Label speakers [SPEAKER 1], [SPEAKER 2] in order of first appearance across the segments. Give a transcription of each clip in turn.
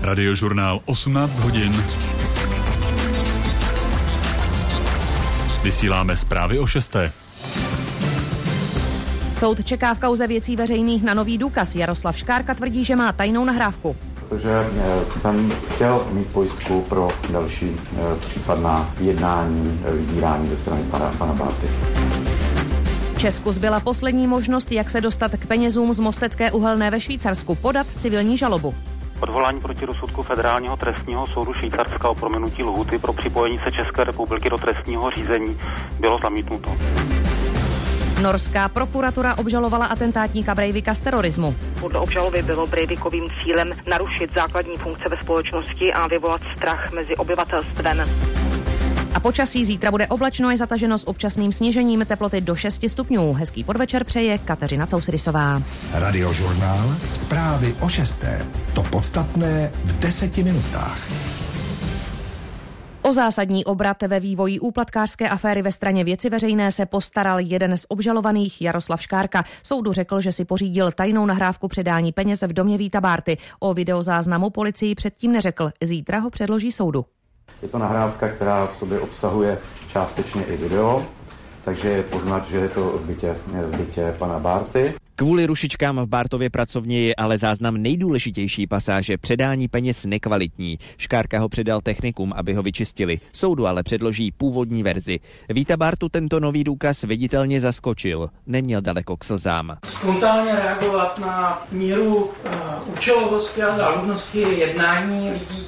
[SPEAKER 1] Radiožurnál 18 hodin. Vysíláme zprávy o 6.
[SPEAKER 2] Soud čeká v kauze věcí veřejných na nový důkaz. Jaroslav Škárka tvrdí, že má tajnou nahrávku.
[SPEAKER 3] Protože jsem chtěl mít pojistku pro další případná jednání, vybírání ze strany pana Bárty.
[SPEAKER 2] Česku zbyla poslední možnost, jak se dostat k penězům z Mostecké uhelné ve Švýcarsku, podat civilní žalobu.
[SPEAKER 4] Odvolání proti rozsudku Federálního trestního soudu Švýcarska o prominutí lhůty pro připojení se České republiky do trestního řízení bylo zamítnuto.
[SPEAKER 2] Norská prokuratura obžalovala atentátníka Breivika z terorismu.
[SPEAKER 5] Podle obžaloby bylo Breivikovým cílem narušit základní funkce ve společnosti a vyvolat strach mezi obyvatelstvem.
[SPEAKER 2] A počasí zítra bude oblačno, je zataženo s občasným sněžením, teploty do 6 stupňů. Hezký podvečer přeje Kateřina Cousidisová.
[SPEAKER 6] Radiožurnál, zprávy o 6. To podstatné v 10 minutách.
[SPEAKER 2] O zásadní obrat ve vývoji úplatkářské aféry ve Straně věci veřejné se postaral jeden z obžalovaných, Jaroslav Škárka. Soudu řekl, že si pořídil tajnou nahrávku předání peněz v domě Víta Bárty. O videozáznamu policii předtím neřekl. Zítra ho předloží soudu.
[SPEAKER 3] Je to nahrávka, která v sobě obsahuje částečně i video, takže je poznat, že je to v bytě pana Bárty.
[SPEAKER 7] Kvůli rušičkám v Bártově pracovně je ale záznam nejdůležitější pasáže předání peněz nekvalitní. Škárka ho předal technikům, aby ho vyčistili. Soudu ale předloží původní verzi. Víta Bártu tento nový důkaz viditelně zaskočil. Neměl daleko k slzám.
[SPEAKER 8] Spontánně reagovat na míru účelovosti a záludnosti jednání lidí,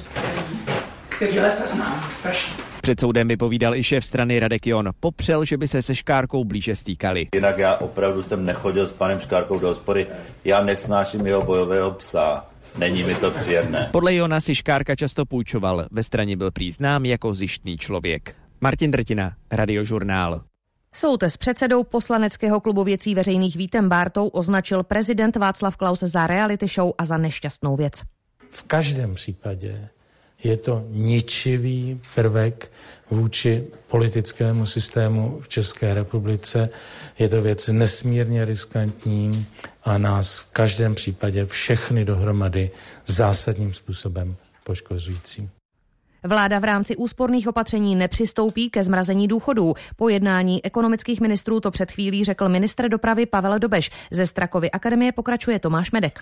[SPEAKER 8] který léta znám. Strašně.
[SPEAKER 7] Před soudem vypovídal i šéf strany Radek John. Popřel, že by se Škárkou blíže stýkali.
[SPEAKER 9] Jinak já opravdu jsem nechodil s panem Škárkou do hospody. Já nesnáším jeho bojového psa. Není mi to příjemné.
[SPEAKER 7] Podle Jona si Škárka často půjčoval. Ve straně byl prý znám jako zištný člověk. Martin Drtina, Radiožurnál.
[SPEAKER 2] Soud s předsedou poslaneckého klubu věcí veřejných Vítem Bártou označil prezident Václav Klaus za reality show a za nešťastnou věc.
[SPEAKER 10] V každém případě je to ničivý prvek vůči politickému systému v České republice. Je to věc nesmírně riskantní a nás v každém případě všechny dohromady zásadním způsobem poškozující.
[SPEAKER 2] Vláda v rámci úsporných opatření nepřistoupí ke zmrazení důchodů. Po jednání ekonomických ministrů to před chvílí řekl ministr dopravy Pavel Dobeš. Ze Strakovy akademie pokračuje Tomáš Medek.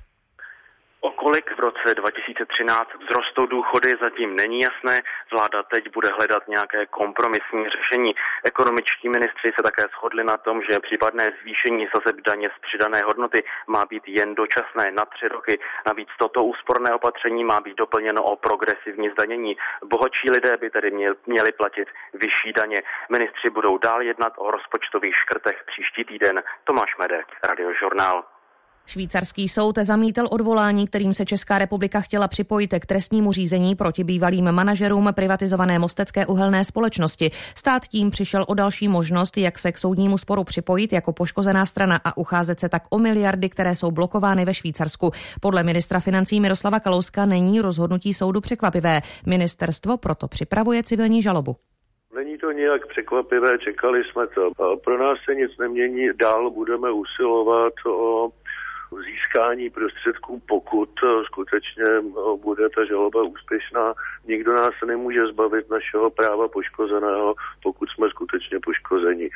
[SPEAKER 4] O kolik v roce 2013 vzrostou důchody, zatím není jasné. Vláda teď bude hledat nějaké kompromisní řešení. Ekonomičtí ministři se také shodli na tom, že případné zvýšení sazeb daně z přidané hodnoty má být jen dočasné na 3 roky. Navíc toto úsporné opatření má být doplněno o progresivní zdanění. Bohatší lidé by tedy měli platit vyšší daně. Ministři budou dál jednat o rozpočtových škrtech příští týden. Tomáš Medek, Radiožurnál.
[SPEAKER 2] Švýcarský soud zamítl odvolání, kterým se Česká republika chtěla připojit k trestnímu řízení proti bývalým manažerům privatizované Mostecké uhelné společnosti. Stát tím přišel o další možnost, jak se k soudnímu sporu připojit jako poškozená strana a ucházet se tak o miliardy, které jsou blokovány ve Švýcarsku. Podle ministra financí Miroslava Kalouska není rozhodnutí soudu překvapivé. Ministerstvo proto připravuje civilní žalobu.
[SPEAKER 11] Není to nijak překvapivé, čekali jsme to. Pro nás se nic nemění, dál budeme usilovat o získání prostředků, pokud skutečně bude ta žaloba úspěšná. Nikdo nás nemůže zbavit našeho práva poškozeného, pokud jsme skutečně poškozeni.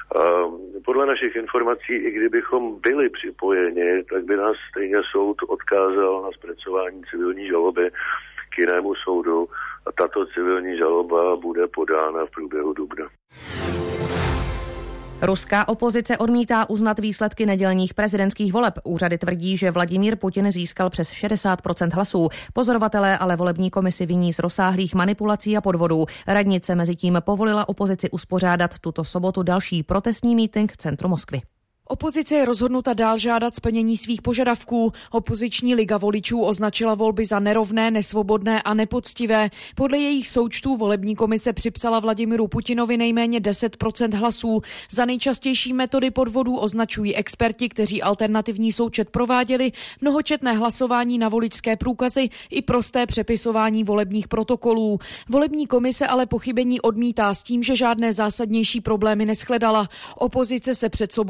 [SPEAKER 11] Podle našich informací, i kdybychom byli připojeni, tak by nás stejně soud odkázal na zpracování civilní žaloby k jinému soudu a tato civilní žaloba bude podána v průběhu dubna.
[SPEAKER 2] Ruská opozice odmítá uznat výsledky nedělních prezidentských voleb. Úřady tvrdí, že Vladimír Putin získal přes 60% hlasů. Pozorovatelé ale volební komisi viní z rozsáhlých manipulací a podvodů. Radnice mezitím povolila opozici uspořádat tuto sobotu další protestní mítink v centru Moskvy.
[SPEAKER 12] Opozice je rozhodnuta dál žádat splnění svých požadavků. Opoziční liga voličů označila volby za nerovné, nesvobodné a nepoctivé. Podle jejich součtů volební komise připsala Vladimiru Putinovi nejméně 10% hlasů. Za nejčastější metody podvodů označují experti, kteří alternativní součet prováděli, mnohočetné hlasování na voličské průkazy i prosté přepisování volebních protokolů. Volební komise ale pochybení odmítá s tím, že žádné zásadnější problémy neshledala. Opozice se před sobotní demonstrací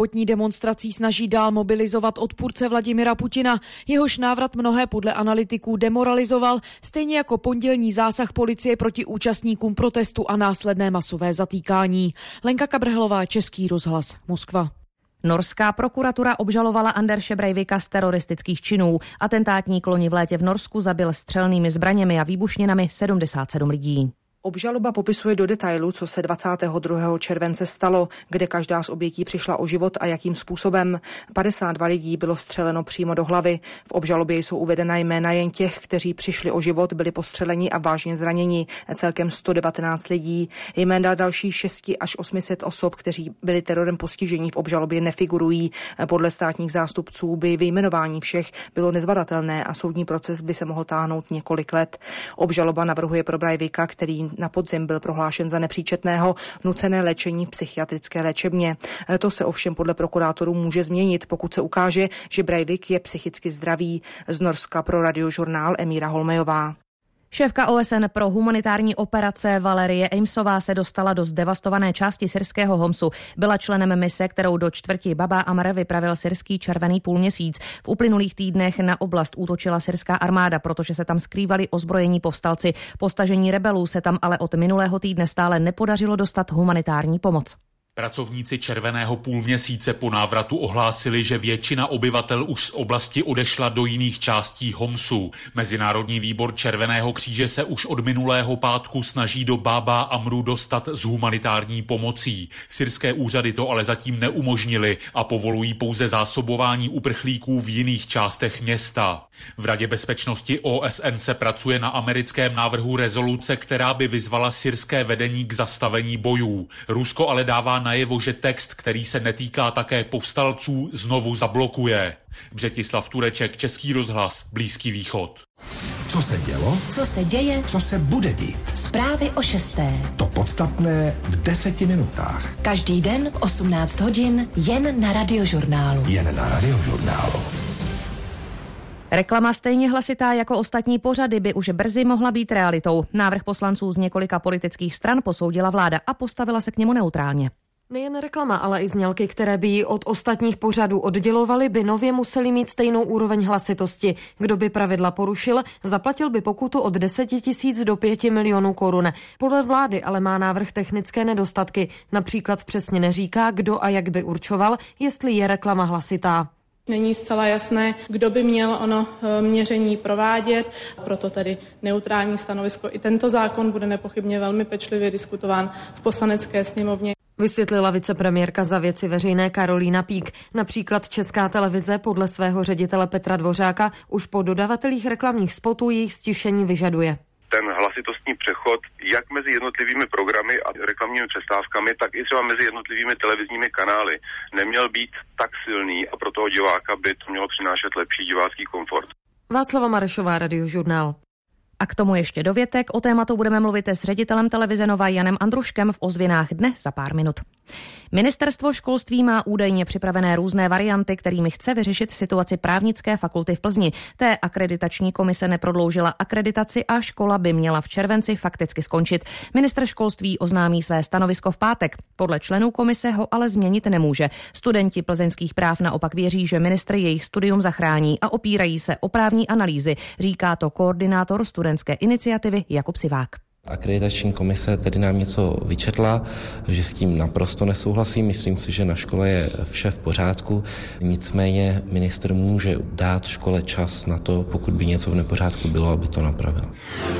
[SPEAKER 12] demonstrací snaží dál mobilizovat odpůrce Vladimira Putina. Jehož návrat mnohé podle analytiků demoralizoval, stejně jako pondělní zásah policie proti účastníkům protestu a následné masové zatýkání. Lenka Kabrhelová, Český rozhlas, Moskva.
[SPEAKER 2] Norská prokuratura obžalovala Anderse Breivika z teroristických činů. Atentátník loni v létě v Norsku zabil střelnými zbraněmi a výbušninami 77 lidí.
[SPEAKER 5] Obžaloba popisuje do detailu, co se 22. července stalo, kde každá z obětí přišla o život a jakým způsobem. 52 lidí bylo střeleno přímo do hlavy. V obžalobě jsou uvedena jména jen těch, kteří přišli o život, byli postřeleni a vážně zraněni. Celkem 119 lidí. Jména dalších 600 až 800 osob, kteří byli terorem postižení, v obžalobě nefigurují. Podle státních zástupců by vyjmenování všech bylo nezvladatelné a soudní proces by se mohl táhnout několik let. Obžaloba navrhuje pro Breivika, který na podzim byl prohlášen za nepříčetného, nucené léčení v psychiatrické léčebně. To se ovšem podle prokurátorů může změnit, pokud se ukáže, že Breivik je psychicky zdravý. Z Norska pro Radiožurnál Emíra Holmejová.
[SPEAKER 2] Šéfka OSN pro humanitární operace Valerie Amosová se dostala do zdevastované části syrského Homsu. Byla členem mise, kterou do čtvrti Baba Amr vypravil syrský Červený půlměsíc. V uplynulých týdnech na oblast útočila syrská armáda, protože se tam skrývali ozbrojení povstalci. Po stažení rebelů se tam ale od minulého týdne stále nepodařilo dostat humanitární pomoc.
[SPEAKER 1] Pracovníci Červeného půlměsíce po návratu ohlásili, že většina obyvatel už z oblasti odešla do jiných částí Homsu. Mezinárodní výbor Červeného kříže se už od minulého pátku snaží do Bába Amru dostat s humanitární pomocí. Syrské úřady to ale zatím neumožnily a povolují pouze zásobování uprchlíků v jiných částech města. V Radě bezpečnosti OSN se pracuje na americkém návrhu rezoluce, která by vyzvala syrské vedení k zastavení bojů. Rusko ale dává najevo, že text, který se netýká také povstalců, znovu zablokuje. Břetislav Tureček, Český rozhlas, Blízký východ.
[SPEAKER 6] Co se dělo?
[SPEAKER 13] Co se děje?
[SPEAKER 6] Co se bude dít?
[SPEAKER 13] Zprávy o 6.
[SPEAKER 6] To podstatné v 10 minutách.
[SPEAKER 13] Každý den v 18 hodin jen na Radiožurnálu.
[SPEAKER 6] Jen na Radiožurnálu.
[SPEAKER 2] Reklama stejně hlasitá jako ostatní pořady by už brzy mohla být realitou. Návrh poslanců z několika politických stran posoudila vláda a postavila se k němu neutrálně.
[SPEAKER 14] Nejen reklama, ale i znělky, které by ji od ostatních pořadů oddělovaly, by nově musely mít stejnou úroveň hlasitosti. Kdo by pravidla porušil, zaplatil by pokutu od 10 000 do 5 milionů korun. Podle vlády ale má návrh technické nedostatky. Například přesně neříká, kdo a jak by určoval, jestli je reklama hlasitá.
[SPEAKER 15] Není zcela jasné, kdo by měl ono měření provádět, proto tedy neutrální stanovisko. I tento zákon bude nepochybně velmi pečlivě diskutován v Poslanecké sněmovně.
[SPEAKER 14] Vysvětlila vicepremiérka za věci veřejné Karolína Pík. Například Česká televize podle svého ředitele Petra Dvořáka už po dodavatelích reklamních spotů jejich stišení vyžaduje.
[SPEAKER 16] Ten hlasitostní přechod jak mezi jednotlivými programy a reklamními přestávkami, tak i třeba mezi jednotlivými televizními kanály neměl být tak silný a pro toho diváka by to mělo přinášet lepší divácký komfort.
[SPEAKER 14] Václava Marešová, Radiožurnál.
[SPEAKER 2] A k tomu ještě dovětek. O tématu budeme mluvit s ředitelem televize Nova Janem Andruškem v Ozvěnách dne za pár minut. Ministerstvo školství má údajně připravené různé varianty, kterými chce vyřešit situaci právnické fakulty v Plzni. Té akreditační komise neprodloužila akreditaci a škola by měla v červenci fakticky skončit. Ministr školství oznámí své stanovisko v pátek. Podle členů komise ho ale změnit nemůže. Studenti plzeňských práv naopak věří, že ministr jejich studium zachrání a opírají se o právní analýzy, říká to koordinátor studentské iniciativy Jakub Sivák.
[SPEAKER 17] Akreditační komise tedy nám něco vyčetla, že s tím naprosto nesouhlasím. Myslím si, že na škole je vše v pořádku. Nicméně ministr může dát škole čas na to, pokud by něco v nepořádku bylo, aby to napravil.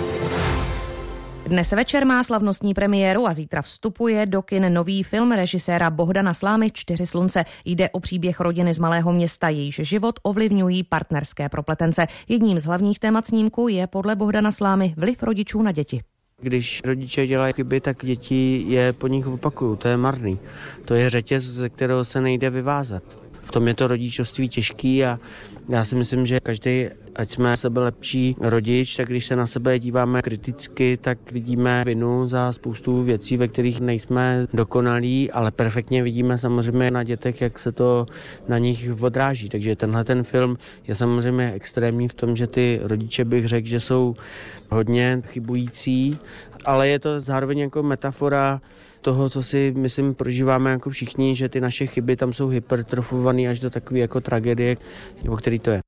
[SPEAKER 2] Dnes večer má slavnostní premiéru a zítra vstupuje do kin nový film režiséra Bohdana Slámy 4 slunce. Jde o příběh rodiny z malého města, jejíž život ovlivňují partnerské propletence. Jedním z hlavních témat snímku je podle Bohdana Slámy vliv rodičů na děti.
[SPEAKER 18] Když rodiče dělají chyby, tak děti je po nich opakují. To je marný. To je řetěz, ze kterého se nejde vyvázat. V tom je to rodičovství těžký a já si myslím, že každý, ať jsme sebe lepší rodič, tak když se na sebe díváme kriticky, tak vidíme vinu za spoustu věcí, ve kterých nejsme dokonalí, ale perfektně vidíme samozřejmě na dětech, jak se to na nich odráží. Takže tenhle ten film je samozřejmě extrémní v tom, že ty rodiče bych řekl, že jsou hodně chybující, ale je to zároveň jako metafora toho, co si, myslím, prožíváme jako všichni, že ty naše chyby tam jsou hypertrofované až do takové jako tragédie, o který to je.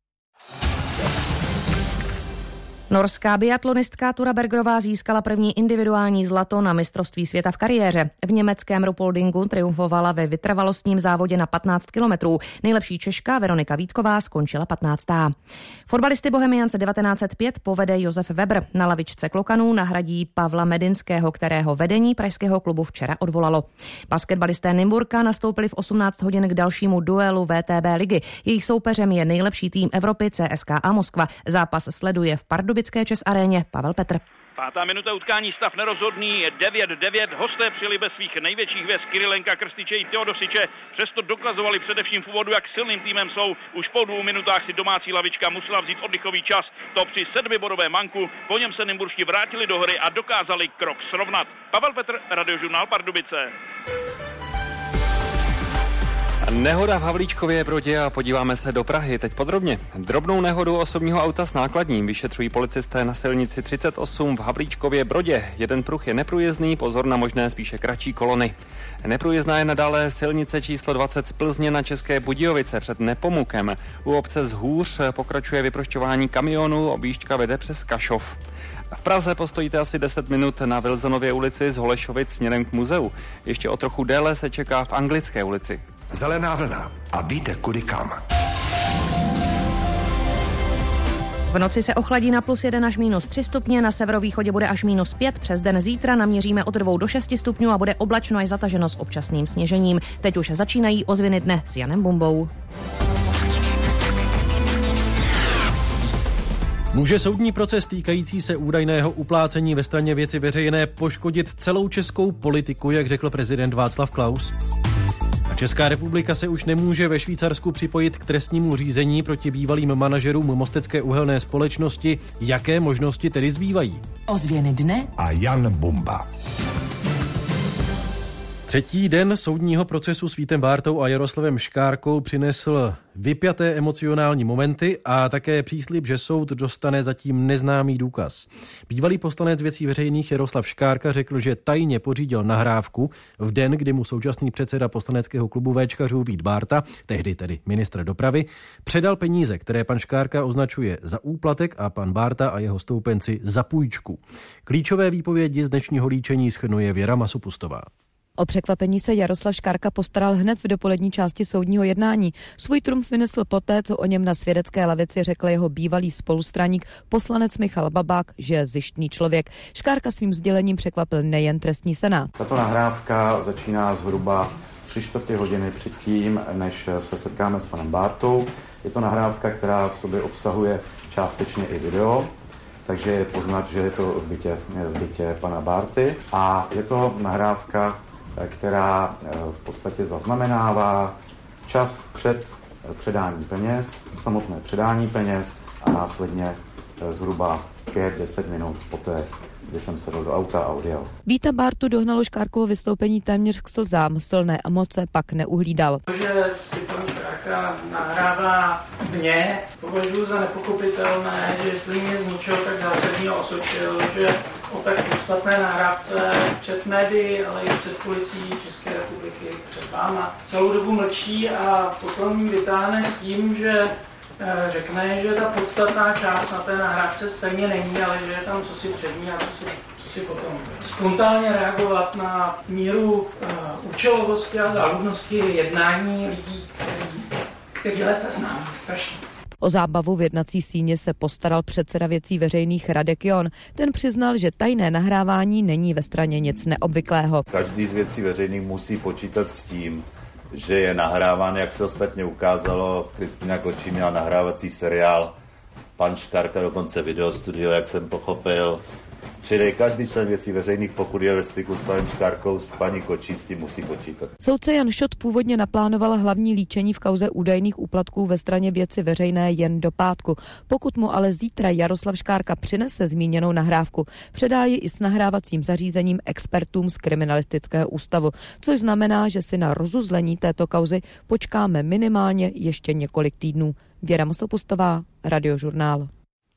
[SPEAKER 2] Norská biatlonistka Tura Bergerová získala první individuální zlato na mistrovství světa v kariéře. V německém Ruppoldingu triumfovala ve vytrvalostním závodě na 15 kilometrů. Nejlepší Češka Veronika Vítková skončila 15. Fotbalisty Bohemiance 1905 povede Josef Weber. Na lavičce klokanů nahradí Pavla Medinského, kterého vedení pražského klubu včera odvolalo. Basketbalisté Nymburka nastoupili v 18 hodin k dalšímu duelu VTB ligy. Jejich soupeřem je nejlepší tým Evropy CSKA Moskva. Zápas sleduje v Pardubické ČEZ aréně Pavel Petr.
[SPEAKER 19] 5. minuta utkání, stav nerozhodný, 9-9, hosté přijeli bez svých největších hvězd Kyrilenka, Krstiče i Teodosiče, přesto dokazovali především v úvodu, jak silným týmem jsou. Už po 2 minutách si domácí lavička musela vzít oddychový čas, to při 7bodové manku, po něm se Nymburští vrátili do hry a dokázali krok srovnat. Pavel Petr, Radiožurnál Pardubice.
[SPEAKER 20] Nehoda v Havlíčkově Brodě a podíváme se do Prahy. Teď podrobně. Drobnou nehodu osobního auta s nákladním vyšetřují policisté na silnici 38 v Havlíčkově Brodě. Jeden pruh je neprůjezdný, pozor na možné spíše kratší kolony. Neprůjezdná je nadále silnice číslo 20 z Plzně na České Budějovice před Nepomukem. U obce Zhůř pokračuje vyprošťování kamionů, objížďka vede přes Kašov. V Praze postojíte asi 10 minut na Wilsonově ulici z Holešovic směrem k muzeu. Ještě o trochu déle se čeká v Anglické ulici.
[SPEAKER 6] Zelená vlna a víte kudy kam.
[SPEAKER 2] V noci se ochladí na +1 až -3 stupně, na severovýchodě bude až -5, přes den zítra naměříme od 2 do 6 stupňů a bude oblačno až zataženo s občasným sněžením. Teď už začínají ozvěny dne s Janem Bumbou.
[SPEAKER 21] Může soudní proces týkající se údajného uplácení ve straně věci veřejné poškodit celou českou politiku, jak řekl prezident Václav Klaus? A Česká republika se už nemůže ve Švýcarsku připojit k trestnímu řízení proti bývalým manažerům Mostecké uhelné společnosti. Jaké možnosti tedy zbývají?
[SPEAKER 13] Ozvěny dne
[SPEAKER 6] a Jan Bumba.
[SPEAKER 21] Třetí den soudního procesu s Vítem Bártou a Jaroslavem Škárkou přinesl vypjaté emocionální momenty a také příslib, že soud dostane zatím neznámý důkaz. Bývalý poslanec věcí veřejných Jaroslav Škárka řekl, že tajně pořídil nahrávku v den, kdy mu současný předseda poslaneckého klubu Véčkařů Vít Bárta, tehdy tedy ministr dopravy, předal peníze, které pan Škárka označuje za úplatek a pan Bárta a jeho stoupenci za půjčku. Klíčové výpovědi z dnešního líčení shrnuje Věra Masopustová.
[SPEAKER 22] O překvapení se Jaroslav Škárka postaral hned v dopolední části soudního jednání. Svůj trumf vynesl poté, co o něm na svědecké lavici řekl jeho bývalý spolustraník poslanec Michal Babák, že je zištný člověk. Škárka svým sdělením překvapil nejen trestní senát.
[SPEAKER 3] Tato nahrávka začíná zhruba 3/4 hodiny předtím, než se setkáme s panem Bártou. Je to nahrávka, která v sobě obsahuje částečně i video, takže je poznat, že je to v bytě pana Bárty. A je to nahrávka, která v podstatě zaznamenává čas před předáním peněz, samotné předání peněz a následně zhruba 5-10 minut poté, kdy jsem sedl do auta a odjel.
[SPEAKER 22] Víta Bártu dohnalo Škárkovo vystoupení téměř k slzám, silné emoce pak neuhlídal.
[SPEAKER 8] Že si pan Škárka nahrává mě, považuji za nepochopitelné, že jestli mě z ničeho tak zásadního osočil, že o tak podstatné nahrávce před médii, ale i před policií České republiky, před váma, celou dobu mlčí a potom vytáhne s tím, že řekne, že ta podstatná část na té nahrávce stejně není, ale že je tam cosi před ní a cosi potom. Spontánně reagovat na míru účelovosti a záludnosti jednání lidí, který léta znám, strašně.
[SPEAKER 22] O zábavu v jednací síni se postaral předseda věcí veřejných Radek John. Ten přiznal, že tajné nahrávání není ve straně nic neobvyklého.
[SPEAKER 9] Každý z věcí veřejných musí počítat s tím, že je nahráván, jak se ostatně ukázalo, Kristýna Kočí měla nahrávací seriál, pan Škárka dokonce videostudio, jak jsem pochopil. Čili každý člen věcí veřejných, pokud je ve styku s panem Škárkou, s paní Kočí, s tím musí počítat.
[SPEAKER 22] Soudce Jan Šot původně naplánovala hlavní líčení v kauze údajných úplatků ve straně věci veřejné jen do pátku. Pokud mu ale zítra Jaroslav Škárka přinese zmíněnou nahrávku, předá ji i s nahrávacím zařízením expertům z kriminalistického ústavu, což znamená, že si na rozuzlení této kauzy počkáme minimálně ještě několik týdnů. Věra Masopustová, Radiožurnál.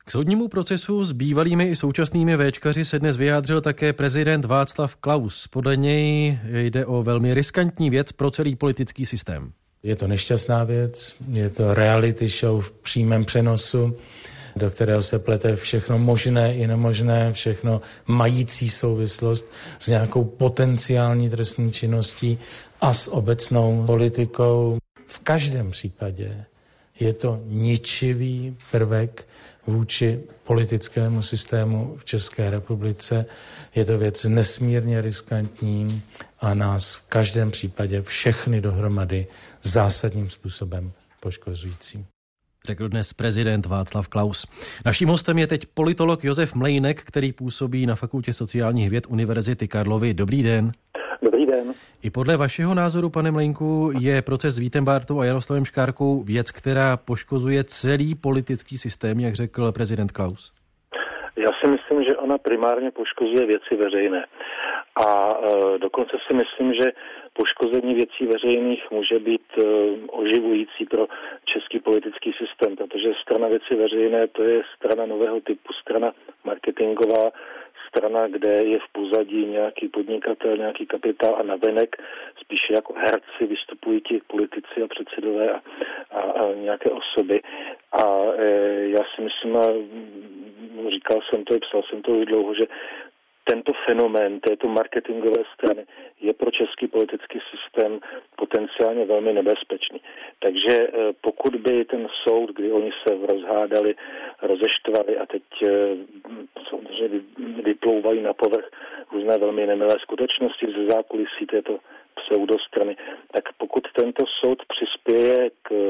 [SPEAKER 21] K soudnímu procesu s bývalými i současnými véčkaři se dnes vyjádřil také prezident Václav Klaus. Podle něj jde o velmi riskantní věc pro celý politický systém.
[SPEAKER 7] Je to nešťastná věc, je to reality show v přímém přenosu, do kterého se plete všechno možné i nemožné, všechno mající souvislost s nějakou potenciální trestní činností a s obecnou politikou. V každém případě je to ničivý prvek vůči politickému systému v České republice. Je to věc nesmírně riskantní a nás v každém případě všechny dohromady zásadním způsobem poškozující.
[SPEAKER 21] Řekl dnes prezident Václav Klaus. Naším hostem je teď politolog Josef Mlejnek, který působí na Fakultě sociálních věd Univerzity Karlovy. Dobrý den.
[SPEAKER 10] Dobrý den.
[SPEAKER 21] I podle vašeho názoru, pane Mlejnku, je proces s Vítem Bártou a Jaroslavem Škárkou věc, která poškozuje celý politický systém, jak řekl prezident Klaus?
[SPEAKER 10] Já si myslím, že ona primárně poškozuje věci veřejné. A dokonce si myslím, že poškození věcí veřejných může být oživující pro český politický systém, protože strana věci veřejné, to je strana nového typu, strana marketingová, strana, kde je v pozadí nějaký podnikatel, nějaký kapitál a navenek spíše jako herci vystupují ti politici a předsedové a nějaké osoby. A já si myslím, a říkal jsem to i psal jsem to už dlouho, že tento fenomén této marketingové strany je pro český politický systém potenciálně velmi nebezpečný. Takže pokud by ten soud, kdy oni se rozhádali, rozeštvali a teď samozřejmě vyplouvají na povrch různé velmi nemilé skutečnosti ze zákulisí této pseudostrany, tak pokud tento soud přispěje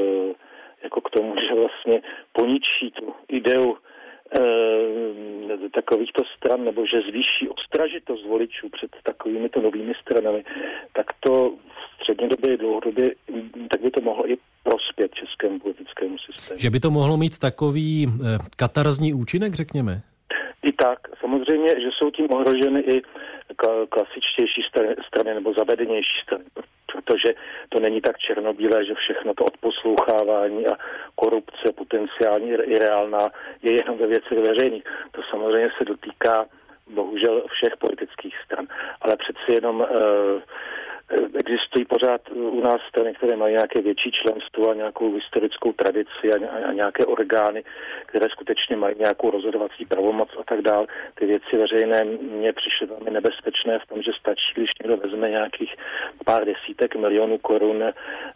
[SPEAKER 10] k tomu, že vlastně poničí tu ideu takovýchto stran, nebo že zvýší ostražitost voličů před takovýmito novými stranami, tak to v střední době i dlouhodobě, tak by to mohlo i prospět českému politickému systému.
[SPEAKER 21] Že by to mohlo mít takový katarzní účinek, řekněme?
[SPEAKER 10] I tak. Samozřejmě, že jsou tím ohroženy i klasičtější strany nebo zavedenější strany, protože to není tak černobílé, že všechno to odposlouchávání a korupce potenciální i reálná je jenom ve věcech veřejných. To samozřejmě se dotýká bohužel všech politických stran, ale přeci jenom existují pořád u nás strany, které mají nějaké větší členstvo a nějakou historickou tradici a nějaké orgány, které skutečně mají nějakou rozhodovací pravomoc a tak dál. Ty věci veřejné mně přišly velmi nebezpečné v tom, že stačí, když někdo vezme nějakých pár desítek milionů korun,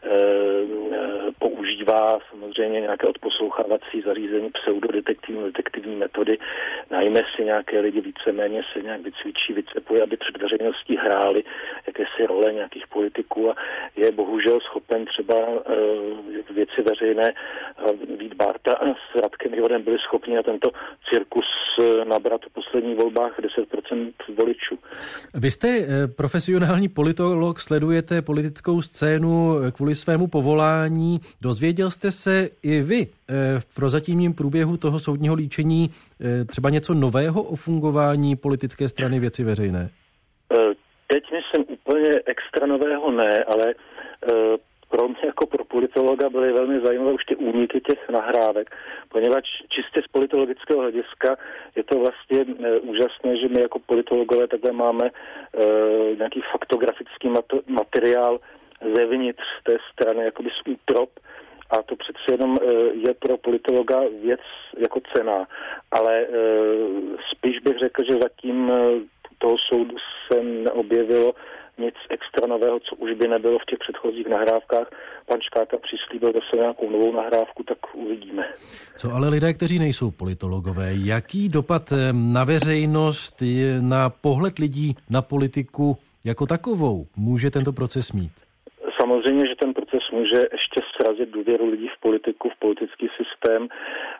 [SPEAKER 10] používá samozřejmě nějaké odposlouchávací zařízení, pseudodetektivní metody, najme si nějaké lidi, víceméně se nějak vycvičí, vycepuje, aby před veřejností hráli jakési role nějakých politiků a je bohužel schopen třeba věci veřejné. Vít Bárta s Radkem Ivodem byli schopni na tento cirkus nabrat v posledních volbách 10% voličů.
[SPEAKER 21] Vy jste profesionální politolog, sledujete politickou scénu kvůli svému povolání. Dozvěděl jste se i vy v prozatímním průběhu toho soudního líčení třeba něco nového o fungování politické strany Věci veřejné?
[SPEAKER 10] Teď myslím úplně extra nového ne, ale pro mě jako pro politologa byly velmi zajímavé už ty úniky těch nahrávek, poněvadž čistě z politologického hlediska je to vlastně úžasné, že my jako politologové takhle máme nějaký faktografický materiál zevnitř té strany, jakoby z útrop, a to přece jenom je pro politologa věc jako cenná, ale spíš bych řekl, že zatím toho soudu se neobjevilo nic extra nového, co už by nebylo v těch předchozích nahrávkách. Pan Škárka přislíbil zase nějakou novou nahrávku, tak uvidíme.
[SPEAKER 21] Co ale lidé, kteří nejsou politologové, jaký dopad na veřejnost, na pohled lidí na politiku jako takovou může tento proces mít?
[SPEAKER 10] Samozřejmě, že ten proces může ještě srazit důvěru lidí v politiku, v politický systém.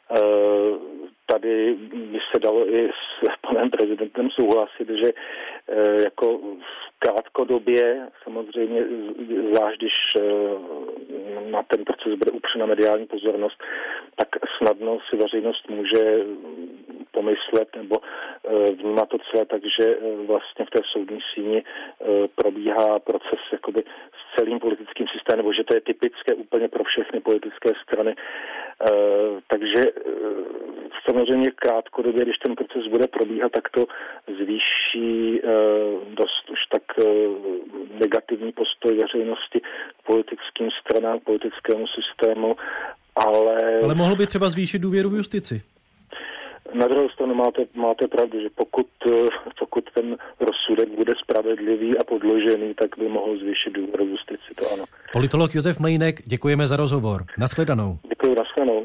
[SPEAKER 10] Tady by se dalo i s panem prezidentem souhlasit, že jako v krátkodobě, samozřejmě zvlášť když na ten proces bude upřena mediální pozornost, tak snadno si veřejnost může pomyslet nebo vnímat to celé tak, že vlastně v té soudní síni probíhá proces jakoby s celým politickým systémem, nebo že to je typické úplně pro všechny politické strany. Takže v Samozřejmě krátkodobě, když ten proces bude probíhat, tak to zvýší dost už tak negativní postoj veřejnosti k politickým stranám, k politickému systému, ale
[SPEAKER 21] mohl by třeba zvýšit důvěru v justici?
[SPEAKER 10] Na druhou stranu máte pravdu, že pokud ten rozsudek bude spravedlivý a podložený, tak by mohl zvýšit důvěru v justici, to ano.
[SPEAKER 21] Politolog Josef Mlejnek, děkujeme za rozhovor. Nashledanou.
[SPEAKER 10] Děkuji, nashledanou.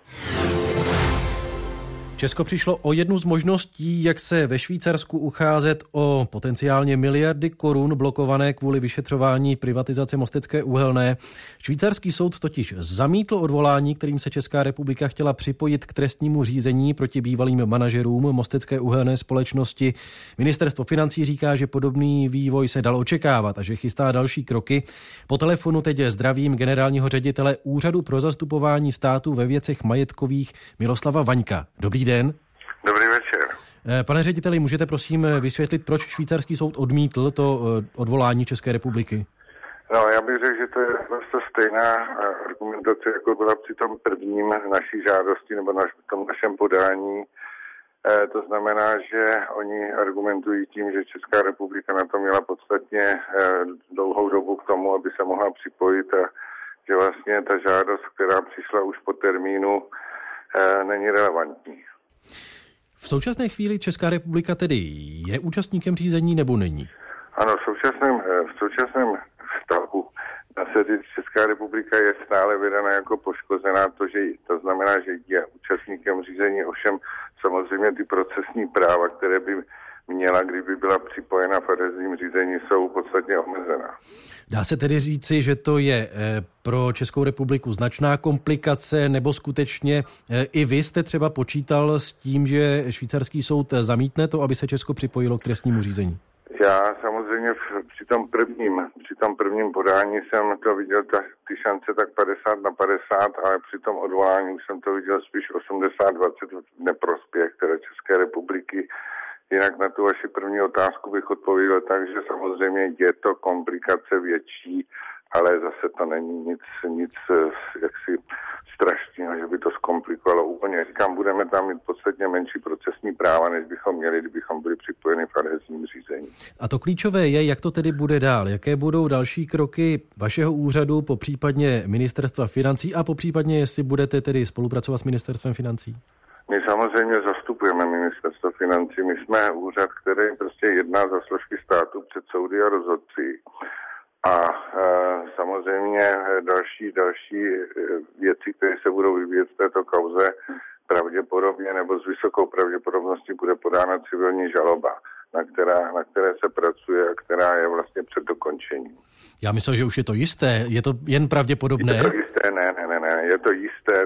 [SPEAKER 21] Česko přišlo o jednu z možností, jak se ve Švýcarsku ucházet o potenciálně miliardy korun blokované kvůli vyšetřování privatizace Mostecké uhelné. Švýcarský soud totiž zamítl odvolání, kterým se Česká republika chtěla připojit k trestnímu řízení proti bývalým manažerům Mostecké uhelné společnosti. Ministerstvo financí říká, že podobný vývoj se dal očekávat a že chystá další kroky. Po telefonu teď zdravím generálního ředitele Úřadu pro zastupování státu ve věcech majetkových Miloslava Vaňka. Dobrý den.
[SPEAKER 4] Dobrý večer.
[SPEAKER 21] Pane řediteli, můžete prosím vysvětlit, proč švýcarský soud odmítl to odvolání České republiky?
[SPEAKER 4] No, já bych řekl, že to je vlastně stejná argumentace, jako byla při tom prvním naší žádosti nebo v tom našem podání. To znamená, že oni argumentují tím, že Česká republika na to měla podstatně dlouhou dobu k tomu, aby se mohla připojit a že vlastně ta žádost, která přišla už po termínu, není relevantní.
[SPEAKER 21] V současné chvíli Česká republika tedy je účastníkem řízení nebo není?
[SPEAKER 4] Ano, v současném stavu Česká republika je stále vedena jako poškozená, to znamená, že je účastníkem řízení, ovšem samozřejmě ty procesní práva, které by měla, kdyby byla připojena v adhezním řízení, jsou podstatně omezená.
[SPEAKER 21] Dá se tedy říci, že to je pro Českou republiku značná komplikace, nebo skutečně i vy jste třeba počítal s tím, že švýcarský soud zamítne to, aby se Česko připojilo k trestnímu řízení?
[SPEAKER 4] Já samozřejmě při tom prvním podání jsem to viděl ty šance tak 50/50, ale při tom odvolání už jsem to viděl spíš 80/20 v neprospěch které České republiky. Jinak na tu vaši první otázku bych odpověděl tak, že samozřejmě je to komplikace větší, ale zase to není nic jaksi strašného, že by to zkomplikovalo úplně. Říkám, budeme tam mít podstatně menší procesní práva, než bychom měli, kdybychom byli připojeni v adhezním řízení.
[SPEAKER 21] A to klíčové je, jak to tedy bude dál. Jaké budou další kroky vašeho úřadu, popřípadně ministerstva financí a popřípadně, jestli budete tedy spolupracovat s ministerstvem financí?
[SPEAKER 4] My samozřejmě zastupujeme ministerstvo financí. My jsme úřad, který prostě jedná za složky státu před soudy a rozhodci. A samozřejmě další věci, které se budou vyvíjet v této kauze, pravděpodobně nebo s vysokou pravděpodobností bude podána civilní žaloba, na které se pracuje a která je vlastně před dokončením.
[SPEAKER 21] Já myslel, že už je to jisté. Je to jen pravděpodobné?
[SPEAKER 4] Je to jisté, ne. Je to jisté.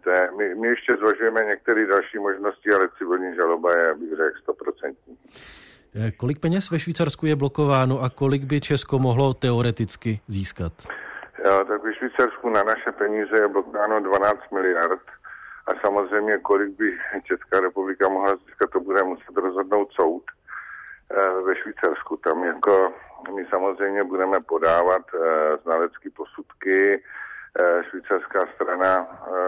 [SPEAKER 4] My ještě zvažujeme některé další možnosti, ale civilní žaloba je, bych řekl, 100%.
[SPEAKER 21] Kolik peněz ve Švýcarsku je blokováno a kolik by Česko mohlo teoreticky získat?
[SPEAKER 4] Jo, tak ve Švýcarsku na naše peníze je blokováno 12 miliard a samozřejmě kolik by Česká republika mohla získat, to bude muset rozhodnout soud ve Švýcarsku. Tam jako my samozřejmě budeme podávat znalecké posudky. Švýcarská strana,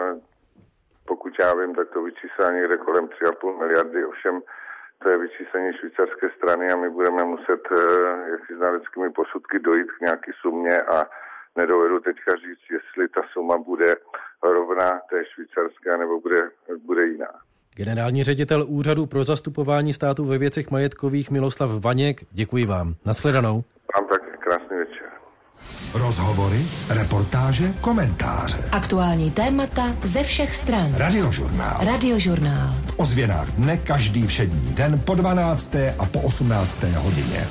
[SPEAKER 4] pokud já vím, tak to vyčíslá někde kolem 3,5 miliardy, ovšem to je vyčíslení švýcarské strany a my budeme muset jaksi znaleckými posudky dojít k nějaké sumě a nedovedu teďka říct, jestli ta suma bude rovná té švýcarské nebo bude jiná.
[SPEAKER 21] Generální ředitel Úřadu pro zastupování státu ve věcech majetkových Miloslav Vaněk, děkuji vám. Nashledanou.
[SPEAKER 4] Vám taky krásný večer.
[SPEAKER 6] Rozhovory, reportáže, komentáře.
[SPEAKER 13] Aktuální témata ze všech stran.
[SPEAKER 6] Radiožurnál.
[SPEAKER 13] Radiožurnál.
[SPEAKER 6] V ozvěnách dne každý všední den po 12. a po 18. hodině.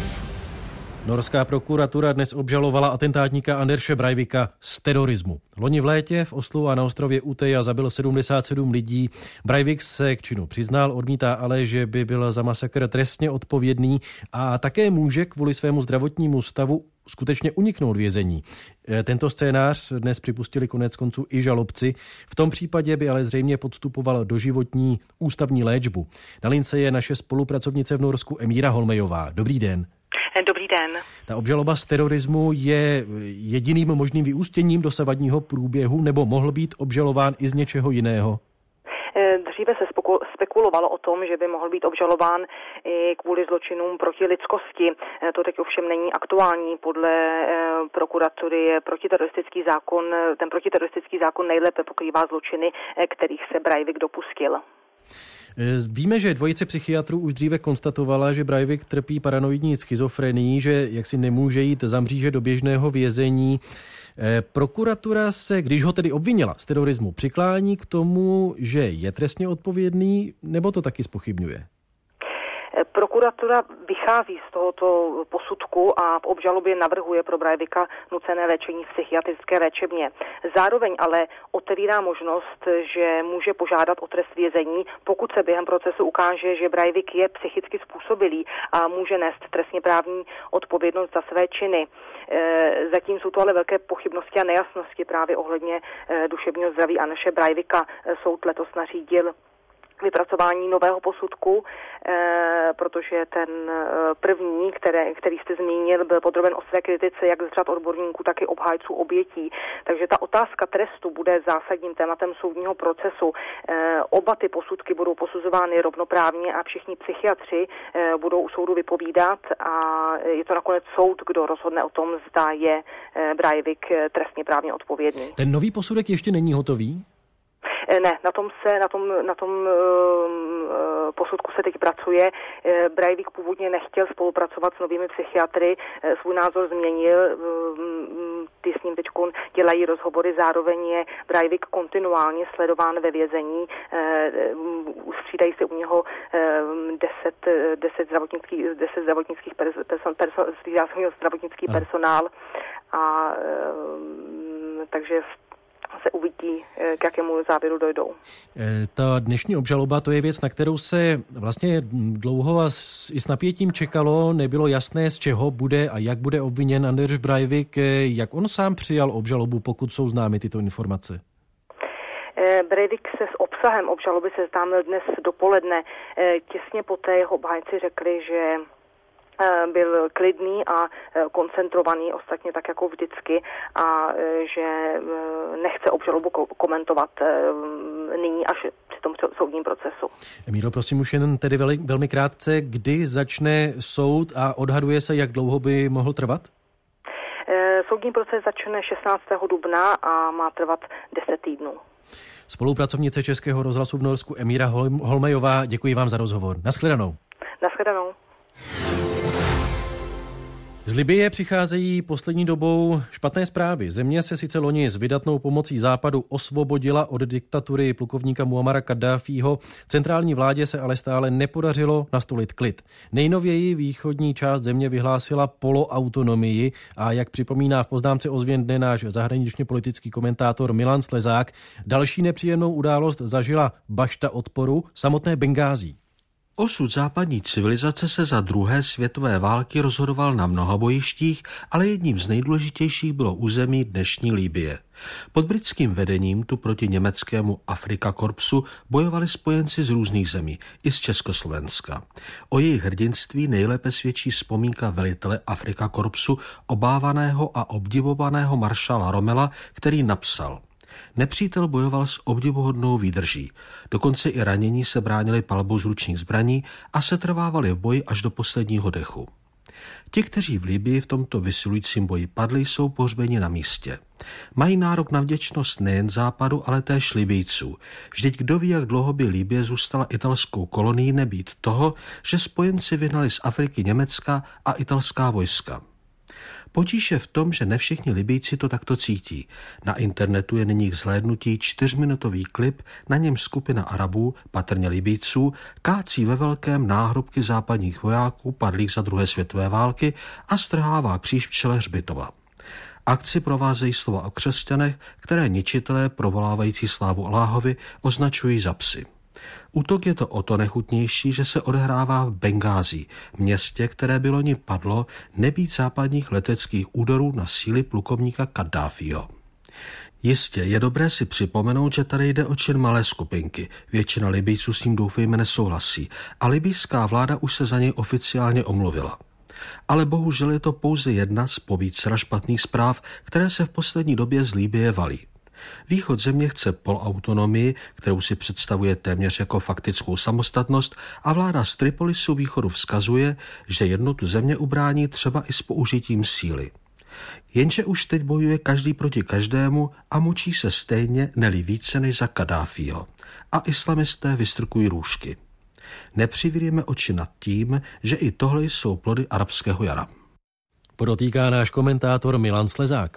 [SPEAKER 21] Norská prokuratura dnes obžalovala atentátníka Anderse Breivika z terorismu. Loni v létě v Oslu a na ostrově Uteja zabil 77 lidí. Breivik se k činu přiznal, odmítá ale, že by byl za masakr trestně odpovědný a také může kvůli svému zdravotnímu stavu skutečně uniknout vězení. Tento scénář dnes připustili koneckonců i žalobci. V tom případě by ale zřejmě podstupoval doživotní ústavní léčbu. Na lince je naše spolupracovnice v Norsku Emíra Holmejová. Dobrý den.
[SPEAKER 11] Dobrý den.
[SPEAKER 21] Ta obžaloba z terorismu je jediným možným vyústěním dosavadního průběhu, nebo mohl být obžalován i z něčeho jiného?
[SPEAKER 5] Dříve se spekulovalo o tom, že by mohl být obžalován i kvůli zločinům proti lidskosti. To teď ovšem není aktuální. Podle prokuratury je ten protiteroristický zákon nejlépe pokrývá zločiny, kterých se Breivik dopustil.
[SPEAKER 21] Víme, že dvojice psychiatrů už dříve konstatovala, že Breivik trpí paranoidní schizofrenii, že jaksi nemůže jít za mříže do běžného vězení. Prokuratura se, když ho tedy obvinila z terorismu, přiklání k tomu, že je trestně odpovědný, nebo to taky zpochybňuje?
[SPEAKER 5] Prokuratura vychází z tohoto posudku a v obžalobě navrhuje pro Breivika nucené léčení v psychiatrické léčebně. Zároveň ale otevírá možnost, že může požádat o trest vězení, pokud se během procesu ukáže, že Breivik je psychicky způsobilý a může nést trestně právní odpovědnost za své činy. Zatím jsou to ale velké pochybnosti a nejasnosti právě ohledně duševního zdraví Aneše Breivika. Soud letos nařídil vypracování nového posudku, protože ten první, který jste zmínil, byl podroben ostré kritice jak z řad odborníků, tak i obhájců obětí. Takže ta otázka trestu bude zásadním tématem soudního procesu. Oba ty posudky budou posuzovány rovnoprávně a všichni psychiatři budou u soudu vypovídat a je to nakonec soud, kdo rozhodne o tom, zda je Breivik trestně právně odpovědný.
[SPEAKER 21] Ten nový posudek ještě není hotový?
[SPEAKER 5] Ne, na tom posudku se teď pracuje. Breivik původně nechtěl spolupracovat s novými psychiatry, svůj názor změnil, ty s ním teď dělají rozhovory, zároveň je Breivik kontinuálně sledován ve vězení, střídají se u něho 10 zdravotnický personál a takže se uvidí, k jakému závěru dojdou.
[SPEAKER 21] Ta dnešní obžaloba, to je věc, na kterou se vlastně dlouho a i s napětím čekalo. Nebylo jasné, z čeho bude a jak bude obviněn Anders Breivik. Jak on sám přijal obžalobu, pokud jsou známy tyto informace?
[SPEAKER 5] Breivik se s obsahem obžaloby seznámil dnes dopoledne. Těsně poté jeho obhájci řekli, že byl klidný a koncentrovaný, ostatně tak jako vždycky, a že nechce obžalobu komentovat nyní až při tom soudním procesu.
[SPEAKER 21] Míro, prosím už jen tedy velmi krátce, kdy začne soud a odhaduje se, jak dlouho by mohl trvat?
[SPEAKER 5] Soudní proces začne 16. dubna a má trvat 10 týdnů.
[SPEAKER 21] Spolupracovnice Českého rozhlasu v Norsku Emíra Holmejová, děkuji vám za rozhovor. Naschledanou.
[SPEAKER 5] Naschledanou.
[SPEAKER 21] Z Libye přicházejí poslední dobou špatné zprávy. Země se sice loni s vydatnou pomocí Západu osvobodila od diktatury plukovníka Muammara Kaddáfího. Centrální vládě se ale stále nepodařilo nastolit klid. Nejnověji východní část země vyhlásila poloautonomii a jak připomíná v poznámce o změn dne náš zahraničně politický komentátor Milan Slezák, další nepříjemnou událost zažila bašta odporu, samotné Bengází.
[SPEAKER 11] Osud západní civilizace se za druhé světové války rozhodoval na mnoha bojištích, ale jedním z nejdůležitějších bylo území dnešní Libye. Pod britským vedením tu proti německému Afrika korpsu bojovali spojenci z různých zemí, i z Československa. O jejich hrdinství nejlépe svědčí vzpomínka velitele Afrika korpsu, obávaného a obdivovaného maršala Rommela, který napsal: Nepřítel bojoval s obdivuhodnou výdrží. Dokonce i ranění se bránili palbou z ručních zbraní a setrvávali v boji až do posledního dechu. Ti, kteří v Libyi v tomto vysilujícím boji padli, jsou pohřbeni na místě. Mají nárok na vděčnost nejen Západu, ale též Libyjců. Vždyť kdo ví, jak dlouho by Libye zůstala italskou kolonií, nebýt toho, že spojenci vyhnali z Afriky německá a italská vojska. Potíž je v tom, že ne všichni Libyjci to takto cítí. Na internetu je nyní k zhlédnutí 4minutový klip, na něm skupina Arabů, patrně Libyjců, kácí ve velkém náhrobky západních vojáků padlých za druhé světové války a strhává kříž v čele hřbitova. Akci provázejí slova o křesťanech, které ničitelé provolávající slávu Alláhovi označují za psy. Útok je to o to nechutnější, že se odehrává v Bengází, městě, které by loni padlo nebýt západních leteckých úderů na síly plukovníka Kaddáfího. Jistě je dobré si připomenout, že tady jde o čin malé skupinky. Většina Libyjců s tím doufejme nesouhlasí a libyjská vláda už se za něj oficiálně omluvila. Ale bohužel je to pouze jedna z povícera špatných zpráv, které se v poslední době z Libye valí. Východ země chce polautonomii, kterou si představuje téměř jako faktickou samostatnost, a vláda z Tripolisu východu vzkazuje, že jednotu země ubrání třeba i s použitím síly. Jenže už teď bojuje každý proti každému a mučí se stejně, neli více než za Kaddáfího. A islamisté vystrkují růžky. Nepřivíríme oči nad tím, že i tohle jsou plody arabského jara.
[SPEAKER 21] Podotýká náš komentátor Milan Slezák.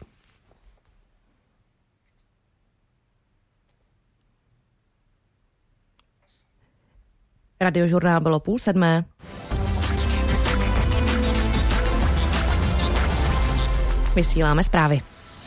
[SPEAKER 2] Radiožurnál bylo 6:30. Vysíláme zprávy.